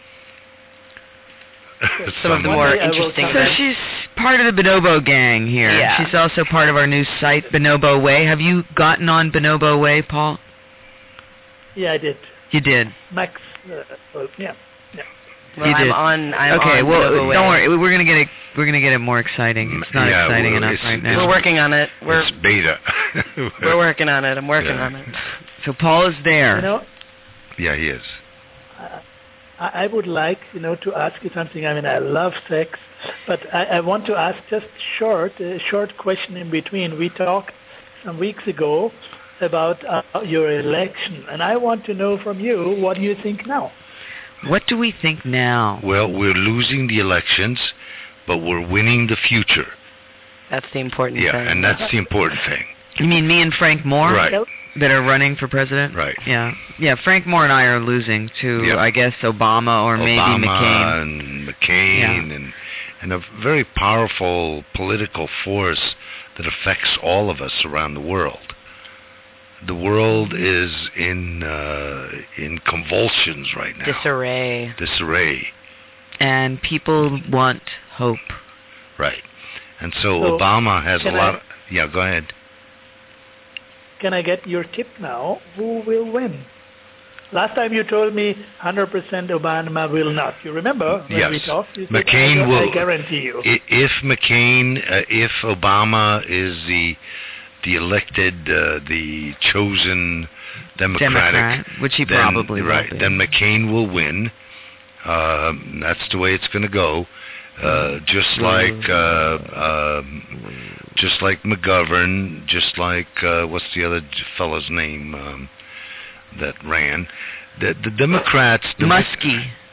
some of the somewhat. more One day I will interesting come- So events. she's part of the Bonobo gang here. Yeah. She's also part of our new site, Bonobo Way. Have you gotten on Bonobo Way, Paul? Yeah, I did. You did. Max. Uh, well, yeah. Well, You I'm did. on. I'm okay, on well, Bonobo Way. don't worry. We're gonna get it. We're gonna get it more exciting. It's not Yeah, exciting well, enough it's- right it's- now. We're working on it. We're it's beta. we're working on it. I'm working Yeah. on it. So Paul is there. You know, Yeah, he is. uh, I, I would like, you know, to ask you something. I mean, I love sex, but I, I want to ask just short, a short question in between. We talked some weeks ago about uh, your election, and I want to know from you, what do you think now? What do we think now? Well, we're losing the elections, but we're winning the future. That's the important Yeah, thing. and that's the important thing. You mean me and Frank Moore Right. Well, that are running for president? Right. Yeah. Yeah, Frank Moore and I are losing to, Yeah. I guess, Obama or maybe Obama McCain. and McCain and and a very powerful political force that affects all of us around the world. The world is in uh, in convulsions right now. disarray. Disarray. And people want hope. Right. And so, So, Obama has a can lot I- of... Yeah, go ahead. Can I get your tip now? Who will win? Last time you told me one hundred percent Obama will not. You remember when Yes. we talked? You said, McCain I, will... I guarantee you. I- If McCain, uh, if Obama is the the elected, uh, the chosen Democratic, Democrat, which he then, probably will right, be. then McCain will win. Um, that's the way it's going to go. Uh, just like, uh, um, just like McGovern, just like uh, what's the other j- fellow's name um, that ran? The, the Democrats, the Muskie.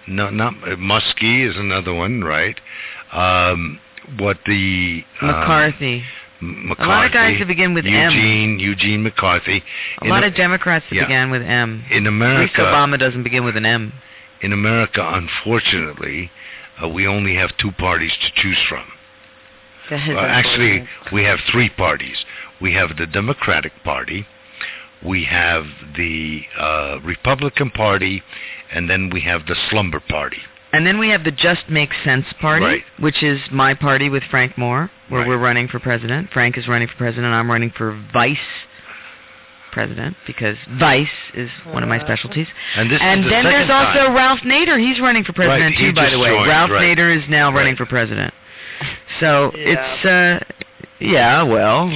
No, not uh, Muskie is another one, right? Um, what the um, McCarthy. McCarthy. A lot of guys that begin with M. Eugene, Eugene McCarthy. A In lot a- of Democrats that yeah. began with M. In At least America, Obama doesn't begin with an M. in America, unfortunately, uh, we only have two parties to choose from. That is Uh, actually, unfortunate. we have three parties. We have the Democratic Party, we have the uh, Republican Party, and then we have the Slumber Party. And then we have the Just Make Sense Party, Right. which is my party with Frank Moore, where Right. we're running for president. Frank is running for president. I'm running for vice president because vice is one of my specialties. And this And is the then second there's also time. Ralph Nader. He's running for president Right, he too, by just the way. joined, Ralph right. Nader is now running Right. for president. So Yeah. it's, uh, yeah, well.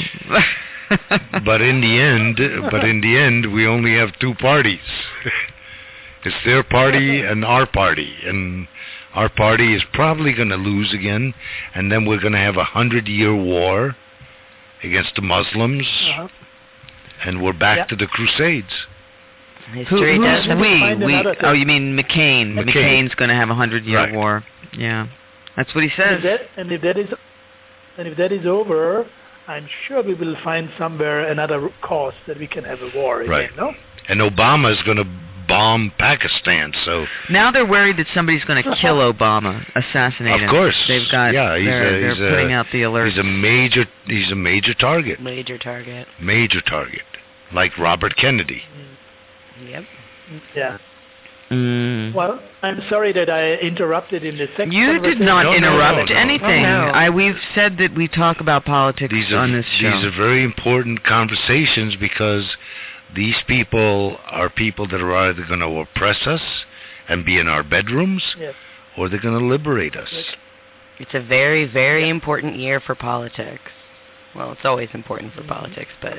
But in the end, but in the end, we only have two parties. It's their party and our party, and our party is probably going to lose again, and then we're going to have a hundred-year war against the Muslims, Uh-huh. and we're back Yeah. to the Crusades. Who, History who's does. Let me we? find we? another thing. Oh, you mean McCain. McCain. McCain's going to have a hundred-year Right. war. Yeah. That's what he And says. if, that, and if that is, and if that is over, I'm sure we will find somewhere another cause that we can have a war again. Right. No. And Obama is going to bomb Pakistan, so Now they're worried that somebody's going to kill Obama, assassinate him. of course, They've got. yeah, he's they're a, they're he's putting a, out the alerts. he's a major, he's a major target, Major target. major target, like Robert Kennedy. Yep. Yeah. Mm. Well, I'm sorry that I interrupted in the second. You did not No, no, interrupt no, no. anything. Oh, no. I we've said that we talk about politics These are on this show. these are very important conversations because these people are people that are either going to oppress us and be in our bedrooms, Yes. or they're going to liberate us. It's a very, very important year for politics. Well, it's always important for politics, but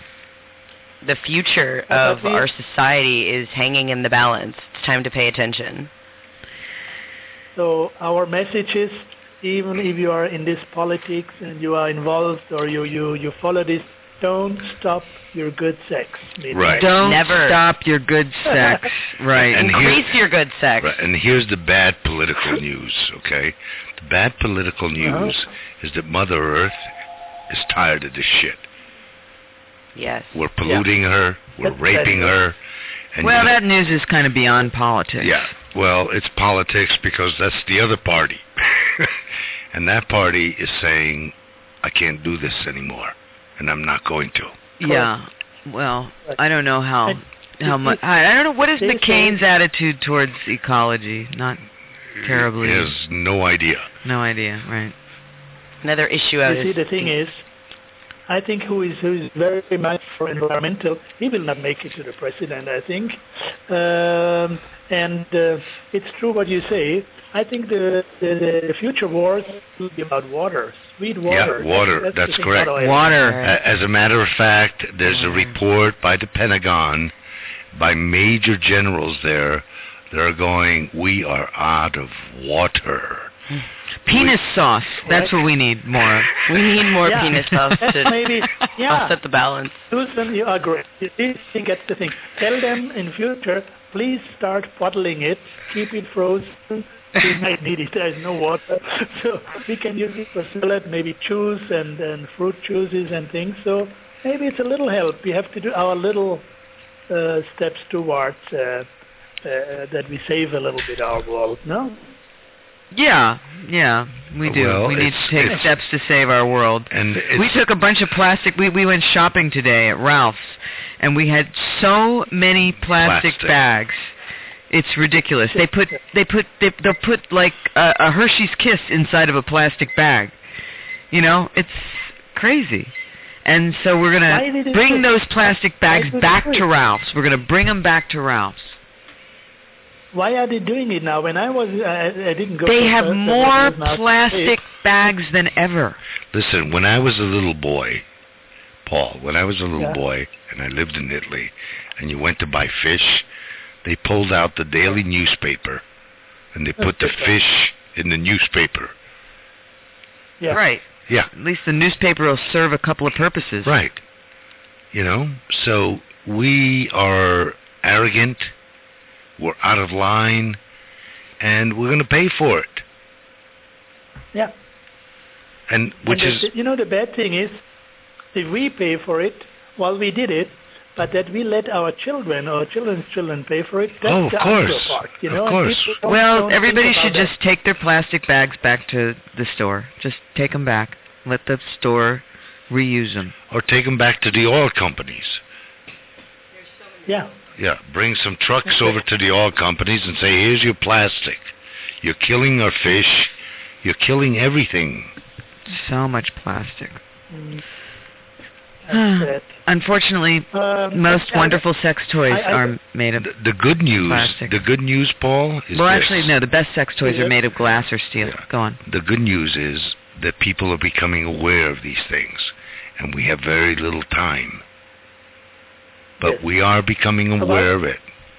the future But of we- our society is hanging in the balance. It's time to pay attention. So our message is, even if you are in this politics and you are involved or you, you, you follow this, don't stop your good sex. Maybe. Right. Don't Never. stop your good sex. Right. And Increase here- your good sex. Right, and here's the bad political news, okay? The bad political news Uh-huh. is that Mother Earth is tired of this shit. Yes. We're polluting her, we're That's raping bad. her. And well, you know- that news is kind of beyond politics. Yeah, well, it's politics because that's the other party. And that party is saying, I can't do this anymore, and I'm not going to. Yeah. Well, I don't know how And how it- much. I, I don't know what is they McCain's say- attitude towards ecology. Not terribly. He has no idea. No idea. Right. Another issue I You was see, the thing is, I think who is who is very much for environmental, he will not make it to the president, I think. Um, and uh, it's true what you say. I think the, the, the future wars will be about water, sweet water. Yeah, water, the that's thing correct. about oil. Water. A- As a matter of fact, there's a report by the Pentagon, by major generals there, they're going, we are out of water. Penis sauce. That's what we need more of. we need more Yeah. penis sauce to Maybe, yeah. offset the balance. Susan, you are great. You see, I think that's the thing. Tell them in future, please start bottling it, keep it frozen. We might need it. There's no water, so we can use it for salad, maybe juice and, and fruit juices and things. So maybe it's a little help. We have to do our little uh, steps towards uh, uh, that we save a little bit our world. No. Yeah. Yeah. We do. Well, we need it's- to take it's- steps to save our world. And it's, We took a bunch of plastic. We we went shopping today at Ralph's, and we had so many plastic, Plastic. bags. It's ridiculous. They put they put they, they'll put like a, a Hershey's Kiss inside of a plastic bag. You know, it's crazy. And so we're Why gonna did they bring do- those plastic bags why did they back do to it? Ralph's. We're gonna bring them back to Ralph's. Why are they doing it now? When I was, I, I didn't go. They to have the- the- more the- now- plastic bags than ever. listen, when I was a little boy, Paul, when I was a little Yeah. boy and I lived in Italy, and you went to buy fish, they pulled out the daily newspaper, and they put the fish in the newspaper. Yeah. Right. Yeah. At least the newspaper will serve a couple of purposes. Right. You know, so we are arrogant, we're out of line, and we're going to pay for it. Yeah. And which and is... The, you know, the bad thing is, if we pay for it, well, we did it, but that we let our children or children's children pay for it, that's oh, of the course. other part, you of know? course. Don't, well, don't everybody should that. just take their plastic bags back to the store. Just take them back. Let the store reuse them. Or take them back to the oil companies. Yeah. Yeah, bring some trucks over to the oil companies and say, here's your plastic. You're killing our fish. You're killing everything. So much plastic. Mm. That's it. Unfortunately, Um, most I, wonderful sex toys I, I, are made of The, the good news, plastic. the good news, Paul, is Well, this. actually, no. The best sex toys Is are it? made of glass or steel. Yeah. Go on. The good news is that people are becoming aware of these things, and we have very little time. But Yes. we are becoming aware of it.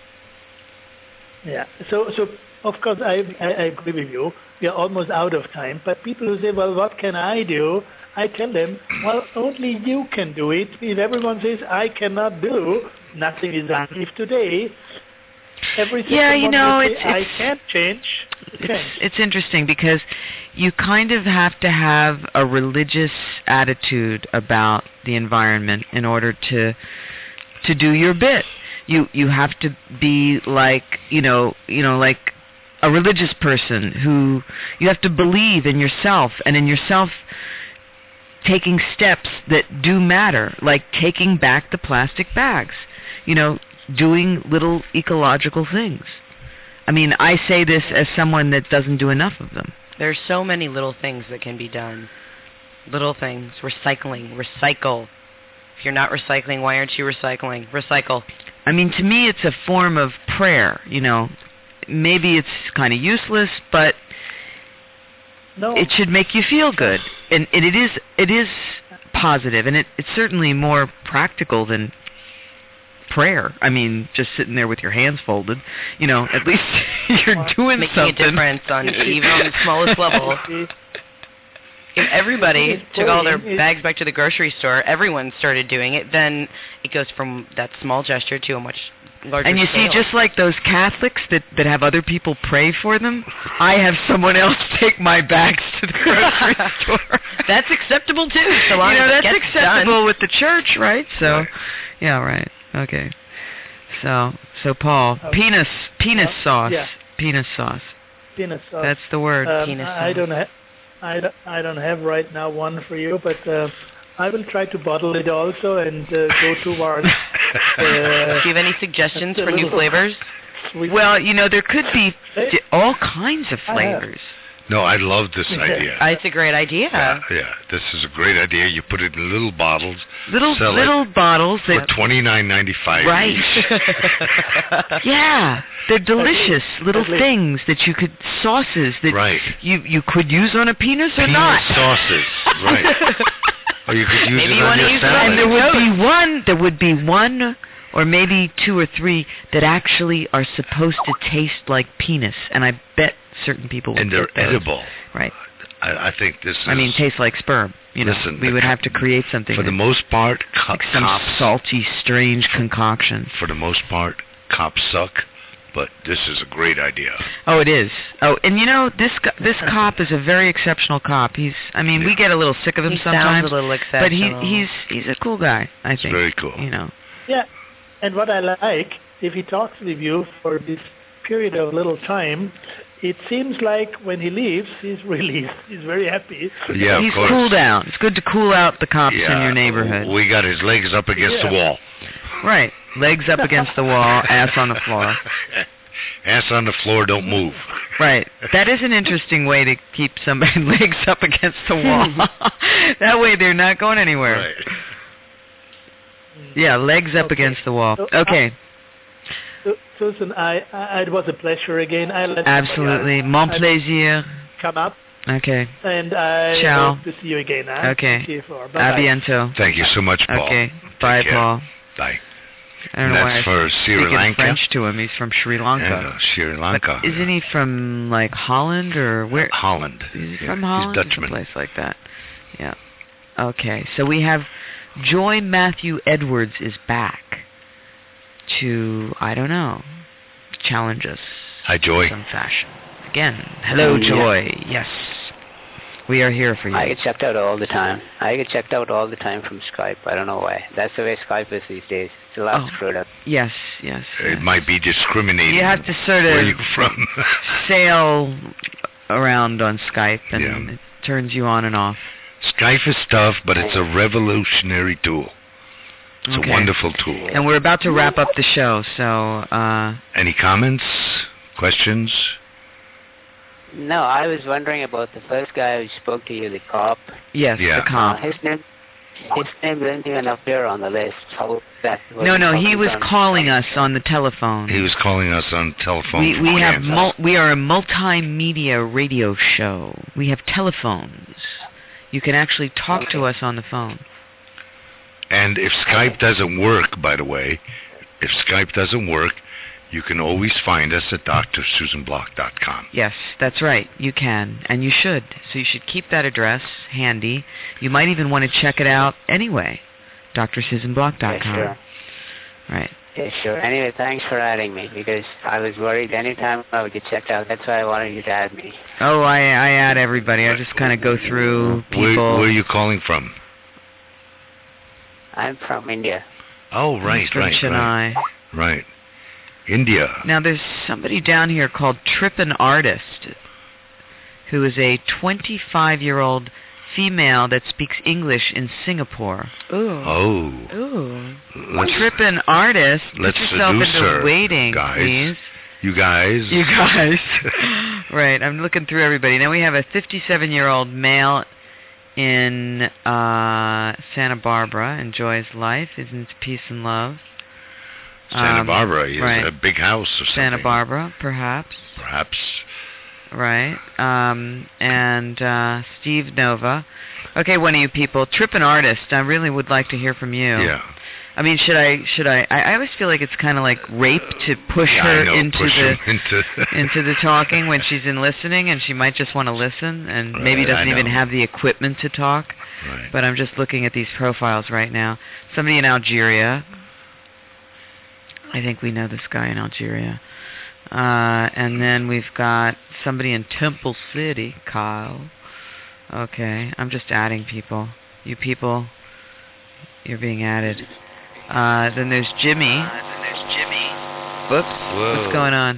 Yeah. So, so of course, I, I, I agree with you. We are almost out of time. But people who say, well, what can I do? I tell them, well, only you can do it. If everyone says, I cannot do, nothing is done. If today, every second Yeah, you one know, will say, it's- I it's- can't change, It's, change. it's interesting because you kind of have to have a religious attitude about the environment in order to to do your bit. You you have to be like you know you know like a religious person who you have to believe in yourself and in yourself taking steps that do matter, like taking back the plastic bags, you know, doing little ecological things. I mean, I say this as someone that doesn't do enough of them. There's so many little things that can be done. Little things. Recycling. Recycle. If you're not recycling, why aren't you recycling? Recycle. I mean, to me, it's a form of prayer, you know. Maybe it's kind of useless, but No, it should make you feel good. And, and it is it is positive, and it, it's certainly more practical than prayer. I mean, just sitting there with your hands folded, you know, at least you're doing Making something. a difference on even on the smallest level. If everybody It's took all their important. bags back to the grocery store, everyone started doing it, then it goes from that small gesture to a much larger And you see, scale. just like those Catholics that, that have other people pray for them, I have someone else take my bags to the grocery store. That's acceptable too, so long you know, as it that's gets acceptable done. with the church, right? So, Right. yeah, right. Okay. So, so Paul, Okay. penis, penis Yeah. sauce, Yeah. penis sauce. penis sauce. That's the word. Um, penis I I sauce. don't have. I don't, I don't have right now one for you, but uh, I will try to bottle it also and uh, go towards. Uh, Do you have any suggestions That's a for new little- flavors? sweet. Well, you know, there could be Hey. di- all kinds of I have. flavors. No, I love this idea. Uh, it's a great idea. yeah, yeah, this is a great idea. You put it in little bottles, Little sell little it bottles for that twenty-nine ninety-five Right. each. yeah, they're delicious little At least. things that you could sauces that Right. you you could use on a penis or Penis not. sauces, right. Or you could use Maybe it you on wanna your use it salad. And there would be one, there would be one or maybe two or three that actually are supposed to taste like penis, and I bet certain people would And they're get those. edible. Right. I, I think this is... I mean, taste like sperm. You know, Listen, we the would co- have to create something for the that- most part, co- like some cops, salty, strange concoction. for the most part, cops suck, but this is a great idea. Oh, it is. Oh, and you know, this co- this cop is a very exceptional cop. He's, I mean, we Yeah. get a little sick of him He sometimes, sounds a little but he exceptional. he's he's a cool guy. I It's think. very cool. You know. Yeah, and what I like, if he talks with you for this period of little time, it seems like when he leaves, he's relieved. He's very happy. Yeah, of he's course. cool down. It's good to cool out the cops Yeah, in your neighborhood. We got his legs up against Yeah. the wall. Right. Legs up against the wall, ass on the floor. Ass on the floor, don't move. Right. That is an interesting way to keep somebody legs up against the wall. That way they're not going anywhere. Right. Yeah, legs up Okay. against the wall. So, uh, Okay. Su- Susan, I, I, it was a pleasure again. I let Absolutely. somebody Mon else plaisir. come up, Okay. and I Ciao. hope to see you again. Huh? Okay. Thank you for- A bye-bye. bientôt. Thank you so much, Paul. Okay. Take Bye, care. Paul. Bye. I don't And know why that's I for speak Sri in Lanka. French to him. He's from Sri Lanka. And, uh, Sri Lanka. But isn't he from like Holland or where? Holland. Is he Yeah, from Holland? He's It's Dutchman. a place like that. Yeah. Okay. So we have Joy Matthew Edwards is back to, I don't know, challenge us Hi, Joy. in some fashion. again. Hello, Yeah. Joy. Yes. We are here for you. I get checked out all the time. I get checked out all the time from Skype. I don't know why. That's the way Skype is these days. It's a lot Oh. screwed up. Yes, yes. It yes. might be discriminating. You have to sort Where of you from? sail around on Skype, and Yeah. it turns you on and off. Skype is tough, but it's a revolutionary tool. It's Okay. a wonderful tool. And we're about to wrap up the show, so uh, Any comments? Questions? No, I was wondering about the first guy who spoke to you, the cop. yes, Yeah. the Uh, comp. his name, his name didn't even appear on the list. How that? was No, no, he talking was on- calling us on the telephone. He was calling us on telephone. we from we have Kansas. mul- we are a multimedia radio show. We have telephones. You can actually talk to us on the phone. And if Skype doesn't work, by the way, if Skype doesn't work, you can always find us at D R Susan Block dot com. Yes, that's right. You can, and you should. So you should keep that address handy. You might even want to check it out anyway. D R Susan Block dot com. Yeah, sure. Right. Yeah, sure. Anyway, thanks for adding me, because I was worried anytime I would get checked out. That's why I wanted you to add me. Oh, I I add everybody. I just kind of go through Where, people. where are you calling from? I'm from India. Oh, right, from right, Chennai. right. Right. India. Now, there's somebody down here called Trippin' Artist, who is a twenty-five-year-old female that speaks English in Singapore. Ooh. Oh. Ooh. Let's, Trippin' Artist, let's put yourself seduce into her, waiting, guys. please. You guys. You guys. Right, I'm looking through everybody. Now we have a fifty-seven-year-old male in uh, Santa Barbara, enjoys life, is into peace and love. Santa Um, Barbara. He has right. a big house or something. Santa Barbara, perhaps. Perhaps. Right. Um, and uh, Steve Nova. Okay, one of you people, Trippin' Artist. I really would like to hear from you. Yeah. I mean, should I? Should I? I, I always feel like it's kind of like rape to push Yeah, her I know, into push the her into into the talking when she's in listening, and she might just want to listen, and maybe Right, I doesn't even know. have the equipment to talk. Right. But I'm just looking at these profiles right now. Somebody in Algeria. I think we know this guy in Algeria. Uh, and then we've got somebody in Temple City, Kyle. Okay, I'm just adding people. You people, you're being added. Uh, then there's Jimmy. Uh, then there's Jimmy. Whoops. Whoa. What's going on?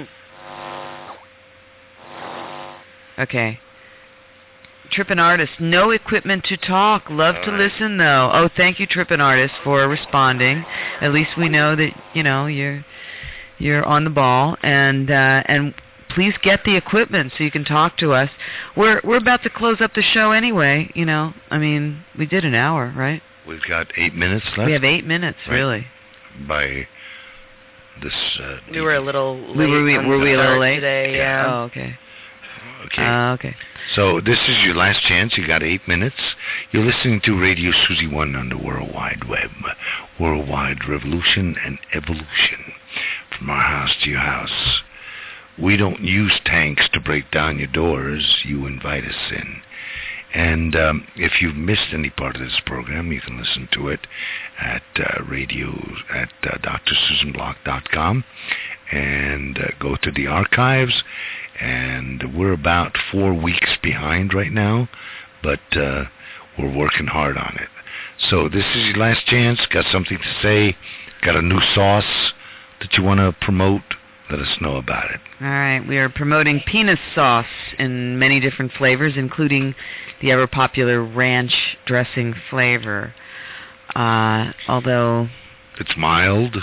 Okay. Trippin' Artist, no equipment to talk. Love to listen though. Oh, thank you, Trippin' Artist, for responding. At least we know that you know you're you're on the ball, and uh, and please get the equipment so you can talk to us. We're we're about to close up the show anyway. You know, I mean, we did an hour, right? We've got eight minutes left. We have eight minutes, Right. really. By this. Uh, We were a little late. We were we, on were we a the little start late today? Yeah. Oh, okay. Okay. Uh, okay. So this is your last chance. You got eight minutes. You're listening to Radio Susie One on the World Wide Web. Worldwide revolution and evolution. From our house to your house. We don't use tanks to break down your doors. You invite us in. And um, if you've missed any part of this program, you can listen to it at uh, radio at uh, D R Susan Block dot com and uh, go to the archives. And we're about four weeks behind right now, but uh, we're working hard on it. So this is your last chance. Got something to say? Got a new sauce that you want to promote? Let us know about it. All right, we are promoting penis sauce in many different flavors, including the ever-popular ranch dressing flavor. Uh, although, It's mild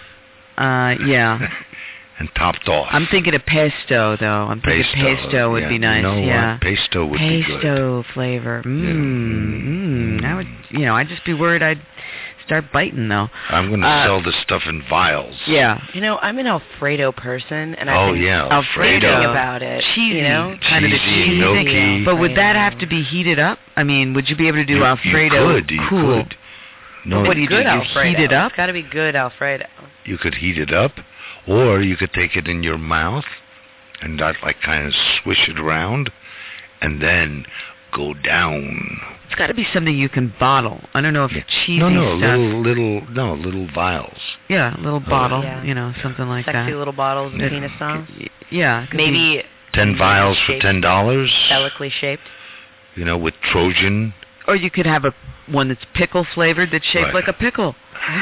uh, yeah, and topped off. I'm thinking of pesto, though. I'm thinking Pesto, pesto would yeah. be nice. You know yeah, what? Pesto would be good. pesto flavor. Mmm, mmm. I would, you know, I'd just be worried I'd start biting though. I'm going to Uh, sell this stuff in vials. Yeah. You know, I'm an Alfredo person, and I've Oh, been yeah, Alfredo. thinking about it. Cheesy, you know, kind of the Cheesy, cheesy milky. thing. But would that Alfredo. have to be heated up? I mean, would you be able to do You- Alfredo You could. You cool? could. No, What do you do? good You Alfredo. heat it up? It's got to be good Alfredo. you could heat it up, or you could take it in your mouth and not like kind of swish it around, and then go down. It's got to be something you can bottle. I don't know if Yeah. cheesy no, no, stuff. little, little, no, little vials. Yeah, a little bottle. yeah. You know, something like Sexy that. little bottles of It- penis sauce. y- Yeah. 'cause Maybe ten vials for ten dollars. Phallically shaped. You know, with Trojan. Or you could have a one that's pickle flavored that's shaped Right. like a pickle.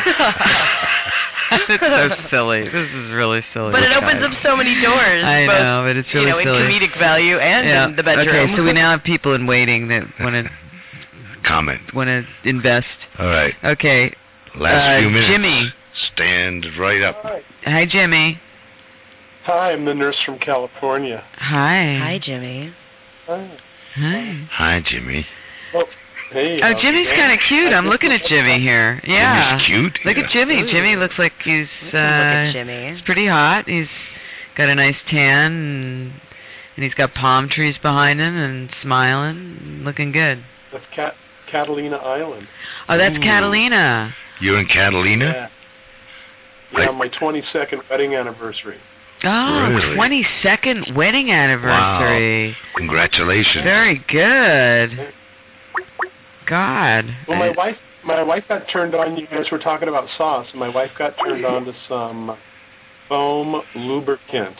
It's so silly. This is really silly. But it opens up so many doors. I both, know, but it's really you know, silly. in comedic value and Yeah. in the bedroom. Okay, so we now have people in waiting that want to Comment. want to invest. All right. Okay. Last uh, few minutes. Jimmy. Stand right up. Hi. Hi, Jimmy. Hi, I'm the nurse from California. Hi. Hi, Jimmy. Hi. Hi. Hi, Jimmy. Oh, hey. Oh, how's Jimmy's it kind of going? cute. I'm looking at Jimmy here. Yeah. Jimmy's cute. Look Yeah. at Jimmy. Ooh. Jimmy looks like he's Look at uh, Jimmy. he's pretty hot. He's got a nice tan and, and he's got palm trees behind him and smiling, and looking good. That's Cat- Catalina Island. Oh, that's Ooh. Catalina. You're in Catalina? Yeah. Yeah, Right. my twenty-second wedding anniversary. Oh, Really? twenty-second wedding anniversary. Congratulations. Very good. God. Well, my I- wife, my wife got turned on. You guys were talking about sauce, and my wife got turned on to some foam lubricant.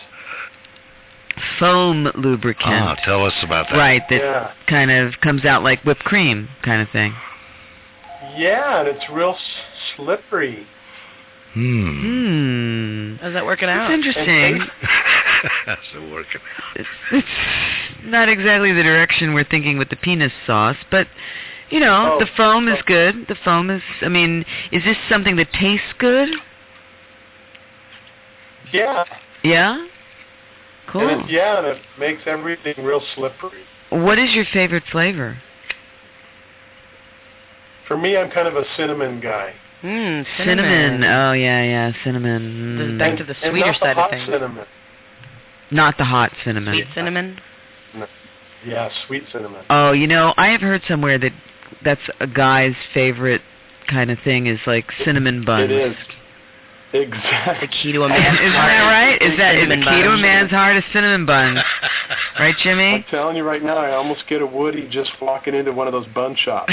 foam lubricant. Ah, tell us about that. Right, that Yeah. kind of comes out like whipped cream kind of thing. Yeah, and it's real s- slippery. Hmm. Hmm. How's that working out? That's interesting. That's it working. It's, it's not exactly the direction we're thinking with the penis sauce, but, you know, Oh, the foam is oh. good. The foam is, I mean, is this something that tastes good? Yeah. Yeah? Cool. And it, yeah, and it makes everything real slippery. What is your favorite flavor? For me, I'm kind of a cinnamon guy. Mm, Cinnamon. Oh, yeah, yeah, cinnamon. The- Mm. back to the And sweeter not the side hot of things. cinnamon. Not the hot cinnamon. Sweet cinnamon. Yeah, sweet cinnamon. Oh, you know, I have heard somewhere that that's a guy's favorite kind of thing is like cinnamon buns. It is. The Exactly. key to a man's Isn't heart. that right? Is that is the Cinnamon key to a buns. man's heart is cinnamon buns? Right, I'm Jimmy? telling you right now, I almost get a Woody just walking into one of those bun shops.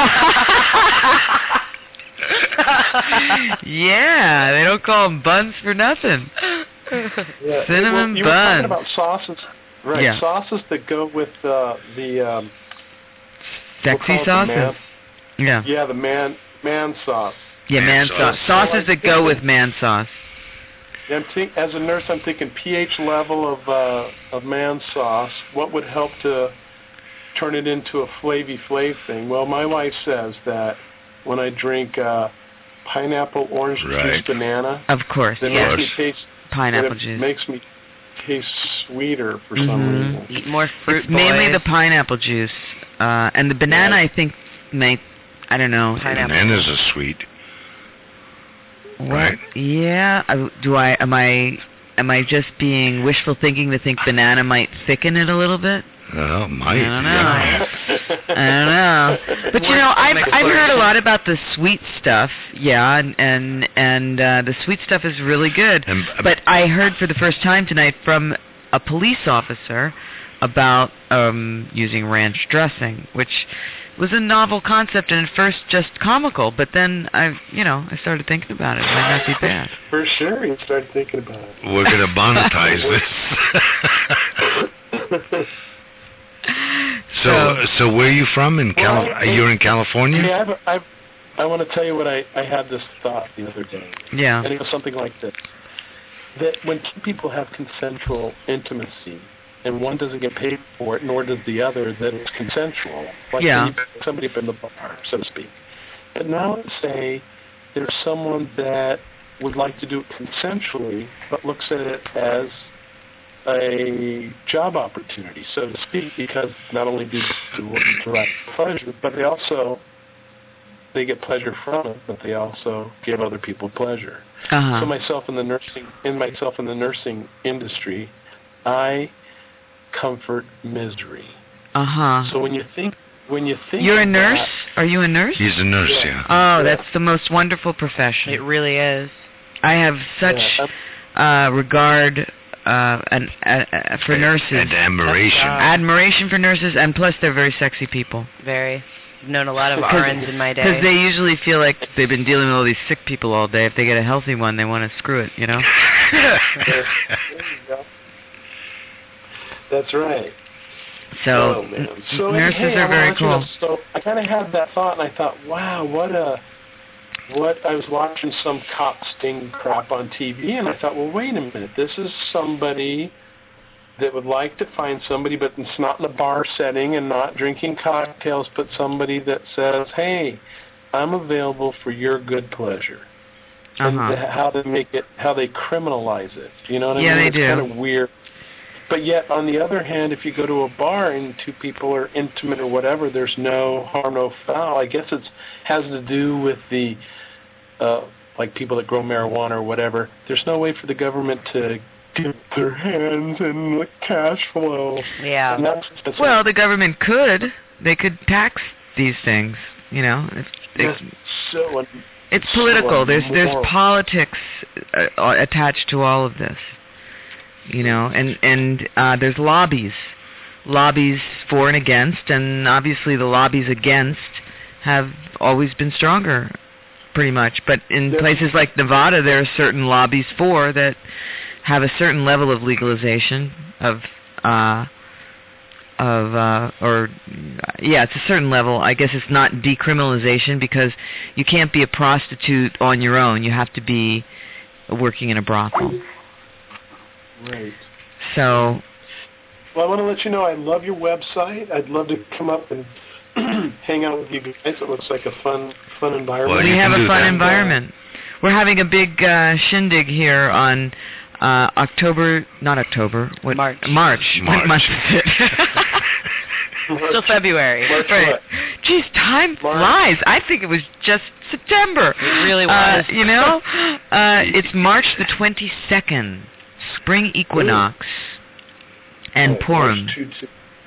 Yeah, they don't call them buns for nothing. Yeah. Cinnamon well, you were bun. talking about sauces, right? Yeah. Sauces that go with uh, the um, we'll Sexy call it the sauces. man- Yeah. yeah, the man man sauce. Yeah, man Man sauce. sauce. Sauces that go with man sauce. Yeah, I'm think, as a nurse, I'm thinking pH level of uh, of man sauce. What would help to turn it into a flavy flav thing? Well, my wife says that when I drink uh, pineapple, orange Right. juice, banana, Of course. that Yeah. makes me taste Pineapple that it juice. makes me taste sweeter for some Mhm. reason. Eat more fruit, Mainly boys. the pineapple juice. Uh, and the banana, Yeah. I think, may, I don't know. Pineapple. Bananas are sweet. What? Right. Yeah. I- Do I? Am I? Am I just being wishful thinking to think banana might thicken it a little bit? Well, might. I don't know. yeah. I don't know. But you know, I've I've heard a lot about the sweet stuff. Yeah, and and, and uh, the sweet stuff is really good. And, uh, But I heard for the first time tonight from a police officer about um, using ranch dressing, which was a novel concept and at first just comical. But then I, you know, I started thinking about it. It might not be bad. For sure, you started thinking about it. We're going to monetize this. so, so where are you from? In Cali- Well, You're in California? Yeah, I've, I've, I want to tell you what I, I had this thought the other day, Yeah. and it was something like this: that when two people have consensual intimacy, and one doesn't get paid for it, nor does the other, that it's consensual. Like Yeah. when you pick somebody up in the bar, so to speak. But now let's say there's someone that would like to do it consensually, but looks at it as a job opportunity, so to speak, because not only do they derive pleasure, but they also they get pleasure from it, but they also give other people pleasure. Uh-huh. So myself in the nursing in myself in the nursing industry, I comfort misery. Uh-huh. So when you think when you think You're a of nurse? that- Are you a nurse? He's a nurse, Yeah. yeah. Oh, Yeah. that's the most wonderful profession. It really is. I have such Yeah, uh, regard uh, and, uh, uh, for nurses. And admiration. Uh, Admiration for nurses, and plus they're very sexy people. Very. I've known a lot of Because- R Ns in my day. Because they usually feel like they've been dealing with all these sick people all day. If they get a healthy one, they want to screw it, you know? There you go. That's right. So, oh, man. so nurses hey, are I very want you cool. to- so I kind of had that thought, and I thought, wow, what a, what I was watching some cop sting crap on T V, and I thought, well, wait a minute, this is somebody that would like to find somebody, but it's not in a bar setting and not drinking cocktails, but somebody that says, hey, I'm available for your good pleasure. And Uh-huh. the, how they make it, how they criminalize it. You know what I Yeah, mean? they it's do. kind of weird. But yet, on the other hand, if you go to a bar and two people are intimate or whatever, there's no harm, no foul. I guess it has to do with the, uh, like people that grow marijuana or whatever. There's no way for the government to get their hands in the cash flow. Yeah. And that's, that's Well, the government could. They could tax these things, you know. If they, that's so. it's so political. There's there's immoral. politics uh, attached to all of this, you know, and and uh, there's lobbies, lobbies for and against, and obviously the lobbies against have always been stronger, pretty much. But in Yeah. places like Nevada, there are certain lobbies for that have a certain level of legalization of. Uh, of uh or yeah, it's a certain level. I guess it's not decriminalization because you can't be a prostitute on your own. You have to be working in a brothel. Right. So Well, I want to let you know I love your website. I'd love to come up and hang out with you guys. It looks like a fun fun environment. Well, we you have can a do fun that. environment. We're having a big uh shindig here on uh October, not October, what March. March. What March. month is it? Still February. March Right. what? Geez, time March. flies. I think it was just September. It really Uh, was. you know, uh, it's March the twenty-second, spring equinox, and Oh, Purim. March two two.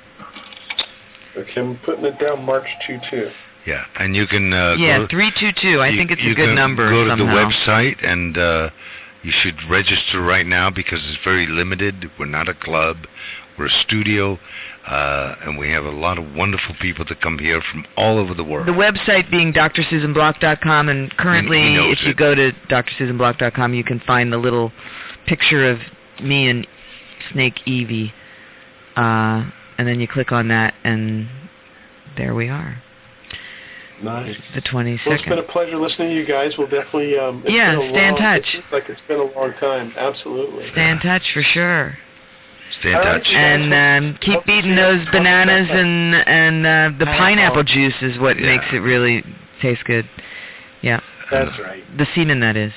Okay, I'm putting it down March two two. Yeah, and you can uh, Yeah, go, three two two. I you- think it's you a good can number Go to somehow. the website and uh, you should register right now because it's very limited. We're not a club. We're a studio, uh, and we have a lot of wonderful people that come here from all over the world. The website being d r susan block dot com, and currently, He knows if you it. go to d r susan block dot com, you can find the little picture of me and Snake Evie, uh, and then you click on that, and there we are, Nice. the Well, it's been twenty-second. a pleasure listening to you guys. We'll definitely. Um, it's Yeah, been a stay in long, touch. It seems like it's been a long time. Absolutely. Stay in touch for sure. Stay in All right, touch. you And guys, um, keep hope to see eating you. those Hope to bananas see you. and and uh, the Pineapple. pineapple juice is what Yeah. makes it really taste good. Yeah, That's right. the semen that is.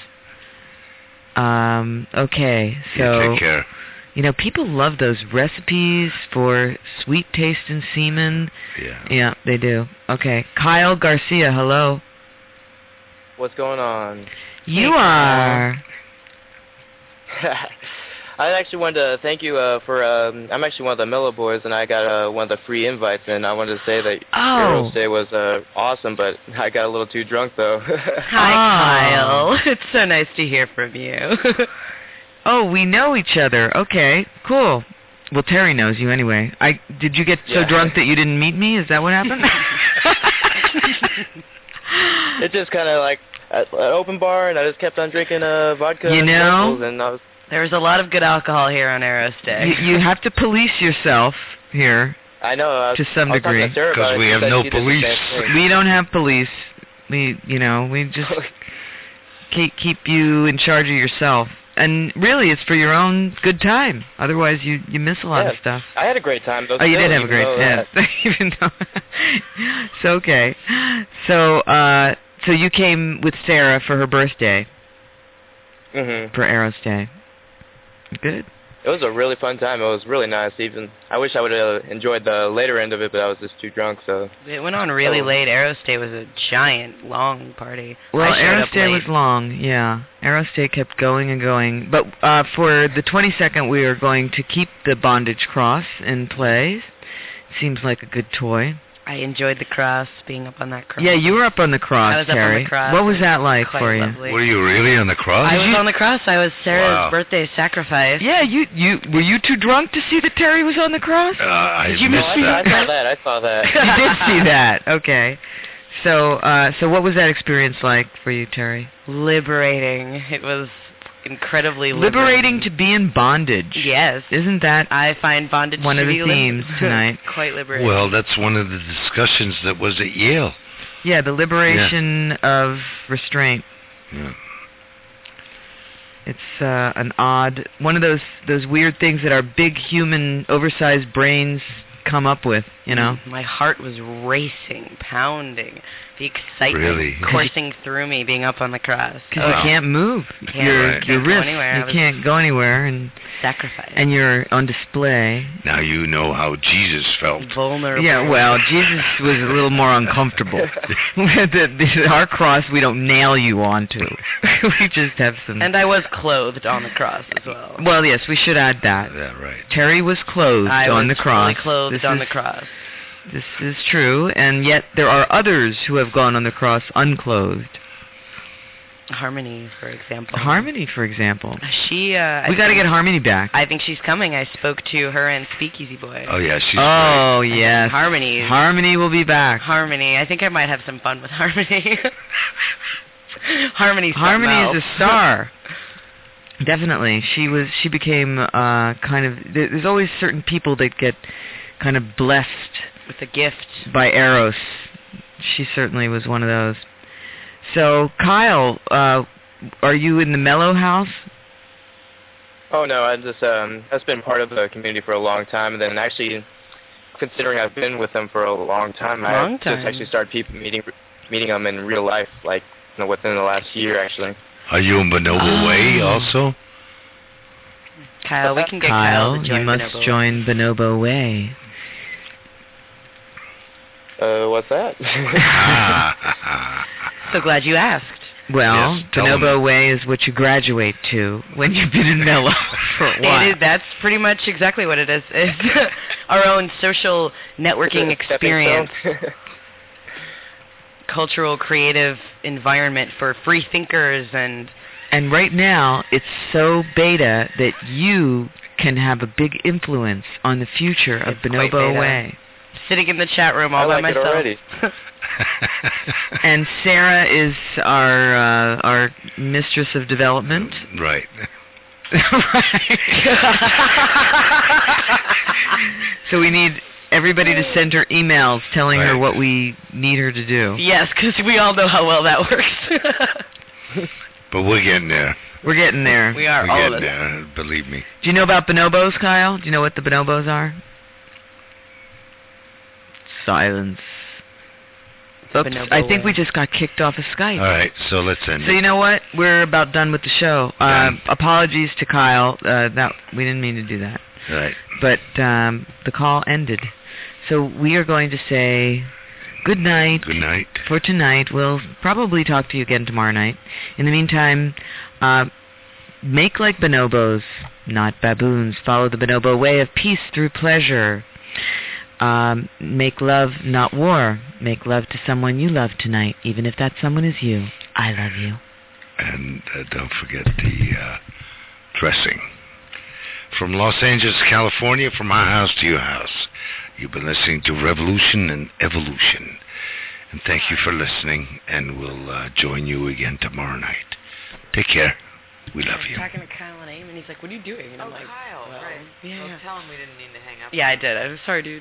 Um. Okay, You so take care. you know people love those recipes for sweet taste in semen. Yeah. Yeah, they do. Okay, Kyle Garcia, hello. What's going on? You Hey, are. I actually wanted to thank you uh, for. Um, I'm actually one of the Mellow Boys, and I got uh, one of the free invites, and I wanted to say that Oh. Eros Day was uh, awesome, but I got a little too drunk though. Hi, Ah. Kyle. It's so nice to hear from you. Oh, we know each other. Okay, cool. Well, Terry knows you anyway. I did you get so Yeah. drunk that you didn't meet me? Is that what happened? It's just kind of like at an open bar, and I just kept on drinking uh, vodka. You and know? Red Bulls, and I was. There was a lot of good alcohol here on Eros Day. you, you have to police yourself here I know. I was, to some I was talking degree. to Sarah about 'Cause it. we She have said no she did the police. same thing. We don't have police. We, you know, we just keep keep you in charge of yourself. And really, it's for your own good time. Otherwise, you you miss a lot Yeah. of stuff. I had a great time though. Oh, you still, did have a even great though yeah. that- Even though, so okay. So, uh, so you came with Sarah for her birthday Mhm. for Eros Day. Good. It was a really fun time. It was really nice. Even I wish I would have enjoyed the later end of it, but I was just too drunk. So It went on really Oh. late. Eros Day was a giant, long party. Well, I showed Eros up Day late. was long, yeah. Eros Day kept going and going. But uh, for the twenty-second, we are going to keep the bondage cross in play. Seems like a good toy. I enjoyed the cross, being up on that cross. Yeah, you were up on the cross, I was up on Terry. the cross. What was that like Quite for you? lovely. Were you really on the cross? I was on the cross. I was Sarah's Wow. birthday sacrifice. Yeah, you you were you too drunk to see that Terry was on the cross? Uh, I Did you missed miss I, I that. saw that. I saw that. You did see that. Okay. So uh, so what was that experience like for you, Terry? Liberating. It was incredibly liberating to be in bondage. Yes. Isn't that I find bondage one to of be the themes li- tonight? Quite liberating. Well, that's one of the discussions that was at Yale. Yeah, the liberation yeah. of restraint. Yeah. It's uh, an odd, one of those those weird things that our big human, oversized brains come up with, you know? My heart was racing, pounding, the excitement really? coursing through me being up on the cross. Because oh. you can't move. You can't, you're, right. you're can't wrist, go anywhere. You can't go anywhere. And sacrifice. And you're on display. Now you know how Jesus felt. Vulnerable. Yeah, well, Jesus was a little more uncomfortable. the, the, our cross, we don't nail you onto. We just have some... And I was clothed on the cross as well. Well, yes, we should add that. Yeah, right. Terry was clothed I on was the cross. Fully clothed this on is, the cross. This is true, and yet there are others who have gone on the cross unclothed. Harmony, for example. Harmony, for example. She. Uh, we got to get Harmony back. I think she's coming. I spoke to her and Speakeasy Boy. Oh yeah, she's. Oh great. yes. Harmony. Harmony will be back. Harmony. I think I might have some fun with Harmony. Harmony. Harmony is a star. Definitely, she was. She became uh, kind of. There's always certain people that get kind of blessed with a gift by Eros. She certainly was one of those. So, Kyle, uh, are you in the Mellow House? Oh no, I just um, I've been part of the community for a long time, and then actually, considering I've been with them for a long time, long I time. just actually started people meeting meeting them in real life, like you know, within the last year actually. Are you in Bonobo oh. Way also? Kyle, we can get Kyle, Kyle to join you must Bonobo join Bonobo Way. Uh, what's that? So glad you asked. Well, yes, Bonobo Way is what you graduate to when you've been in Mellow for a while. It is, that's pretty much exactly what it is. It's our own social networking experience. Cultural, creative environment for free thinkers and... And right now, it's so beta that you can have a big influence on the future of it's Bonobo Way. Sitting in the chat room all I by like myself. It already. And Sarah is our uh, our mistress of development. Right. So we need everybody to send her emails telling right. her what we need her to do. Yes, because we all know how well that works. But we're getting there. We're getting there. We are, we're all getting of us. there, believe me. Do you know about bonobos, Kyle? Do you know what the bonobos are? Silence. Oops, Bonobo I think way. we just got kicked off of Skype. All right, so let's end So it. you know what? We're about done with the show. Uh, apologies to Kyle. Uh, that we didn't mean to do that. Right. But um, the call ended. So we are going to say good night. Good night. For tonight. We'll probably talk to you again tomorrow night. In the meantime, uh, make like bonobos, not baboons. Follow the bonobo way of peace through pleasure. Um, make love, not war. Make love to someone you love tonight, even if that someone is you. I love you. And uh, don't forget the uh, dressing. From Los Angeles, California, from our house to your house, you've been listening to Revolution and Evolution. And thank you for listening, and we'll uh, join you again tomorrow night. Take care. We love you. I was talking to Kyle and Aim, and he's like, what are you doing? And oh, I'm like, Kyle, well, right. Yeah, well, yeah. tell him we didn't mean to hang up. Yeah, I did. I'm sorry, dude.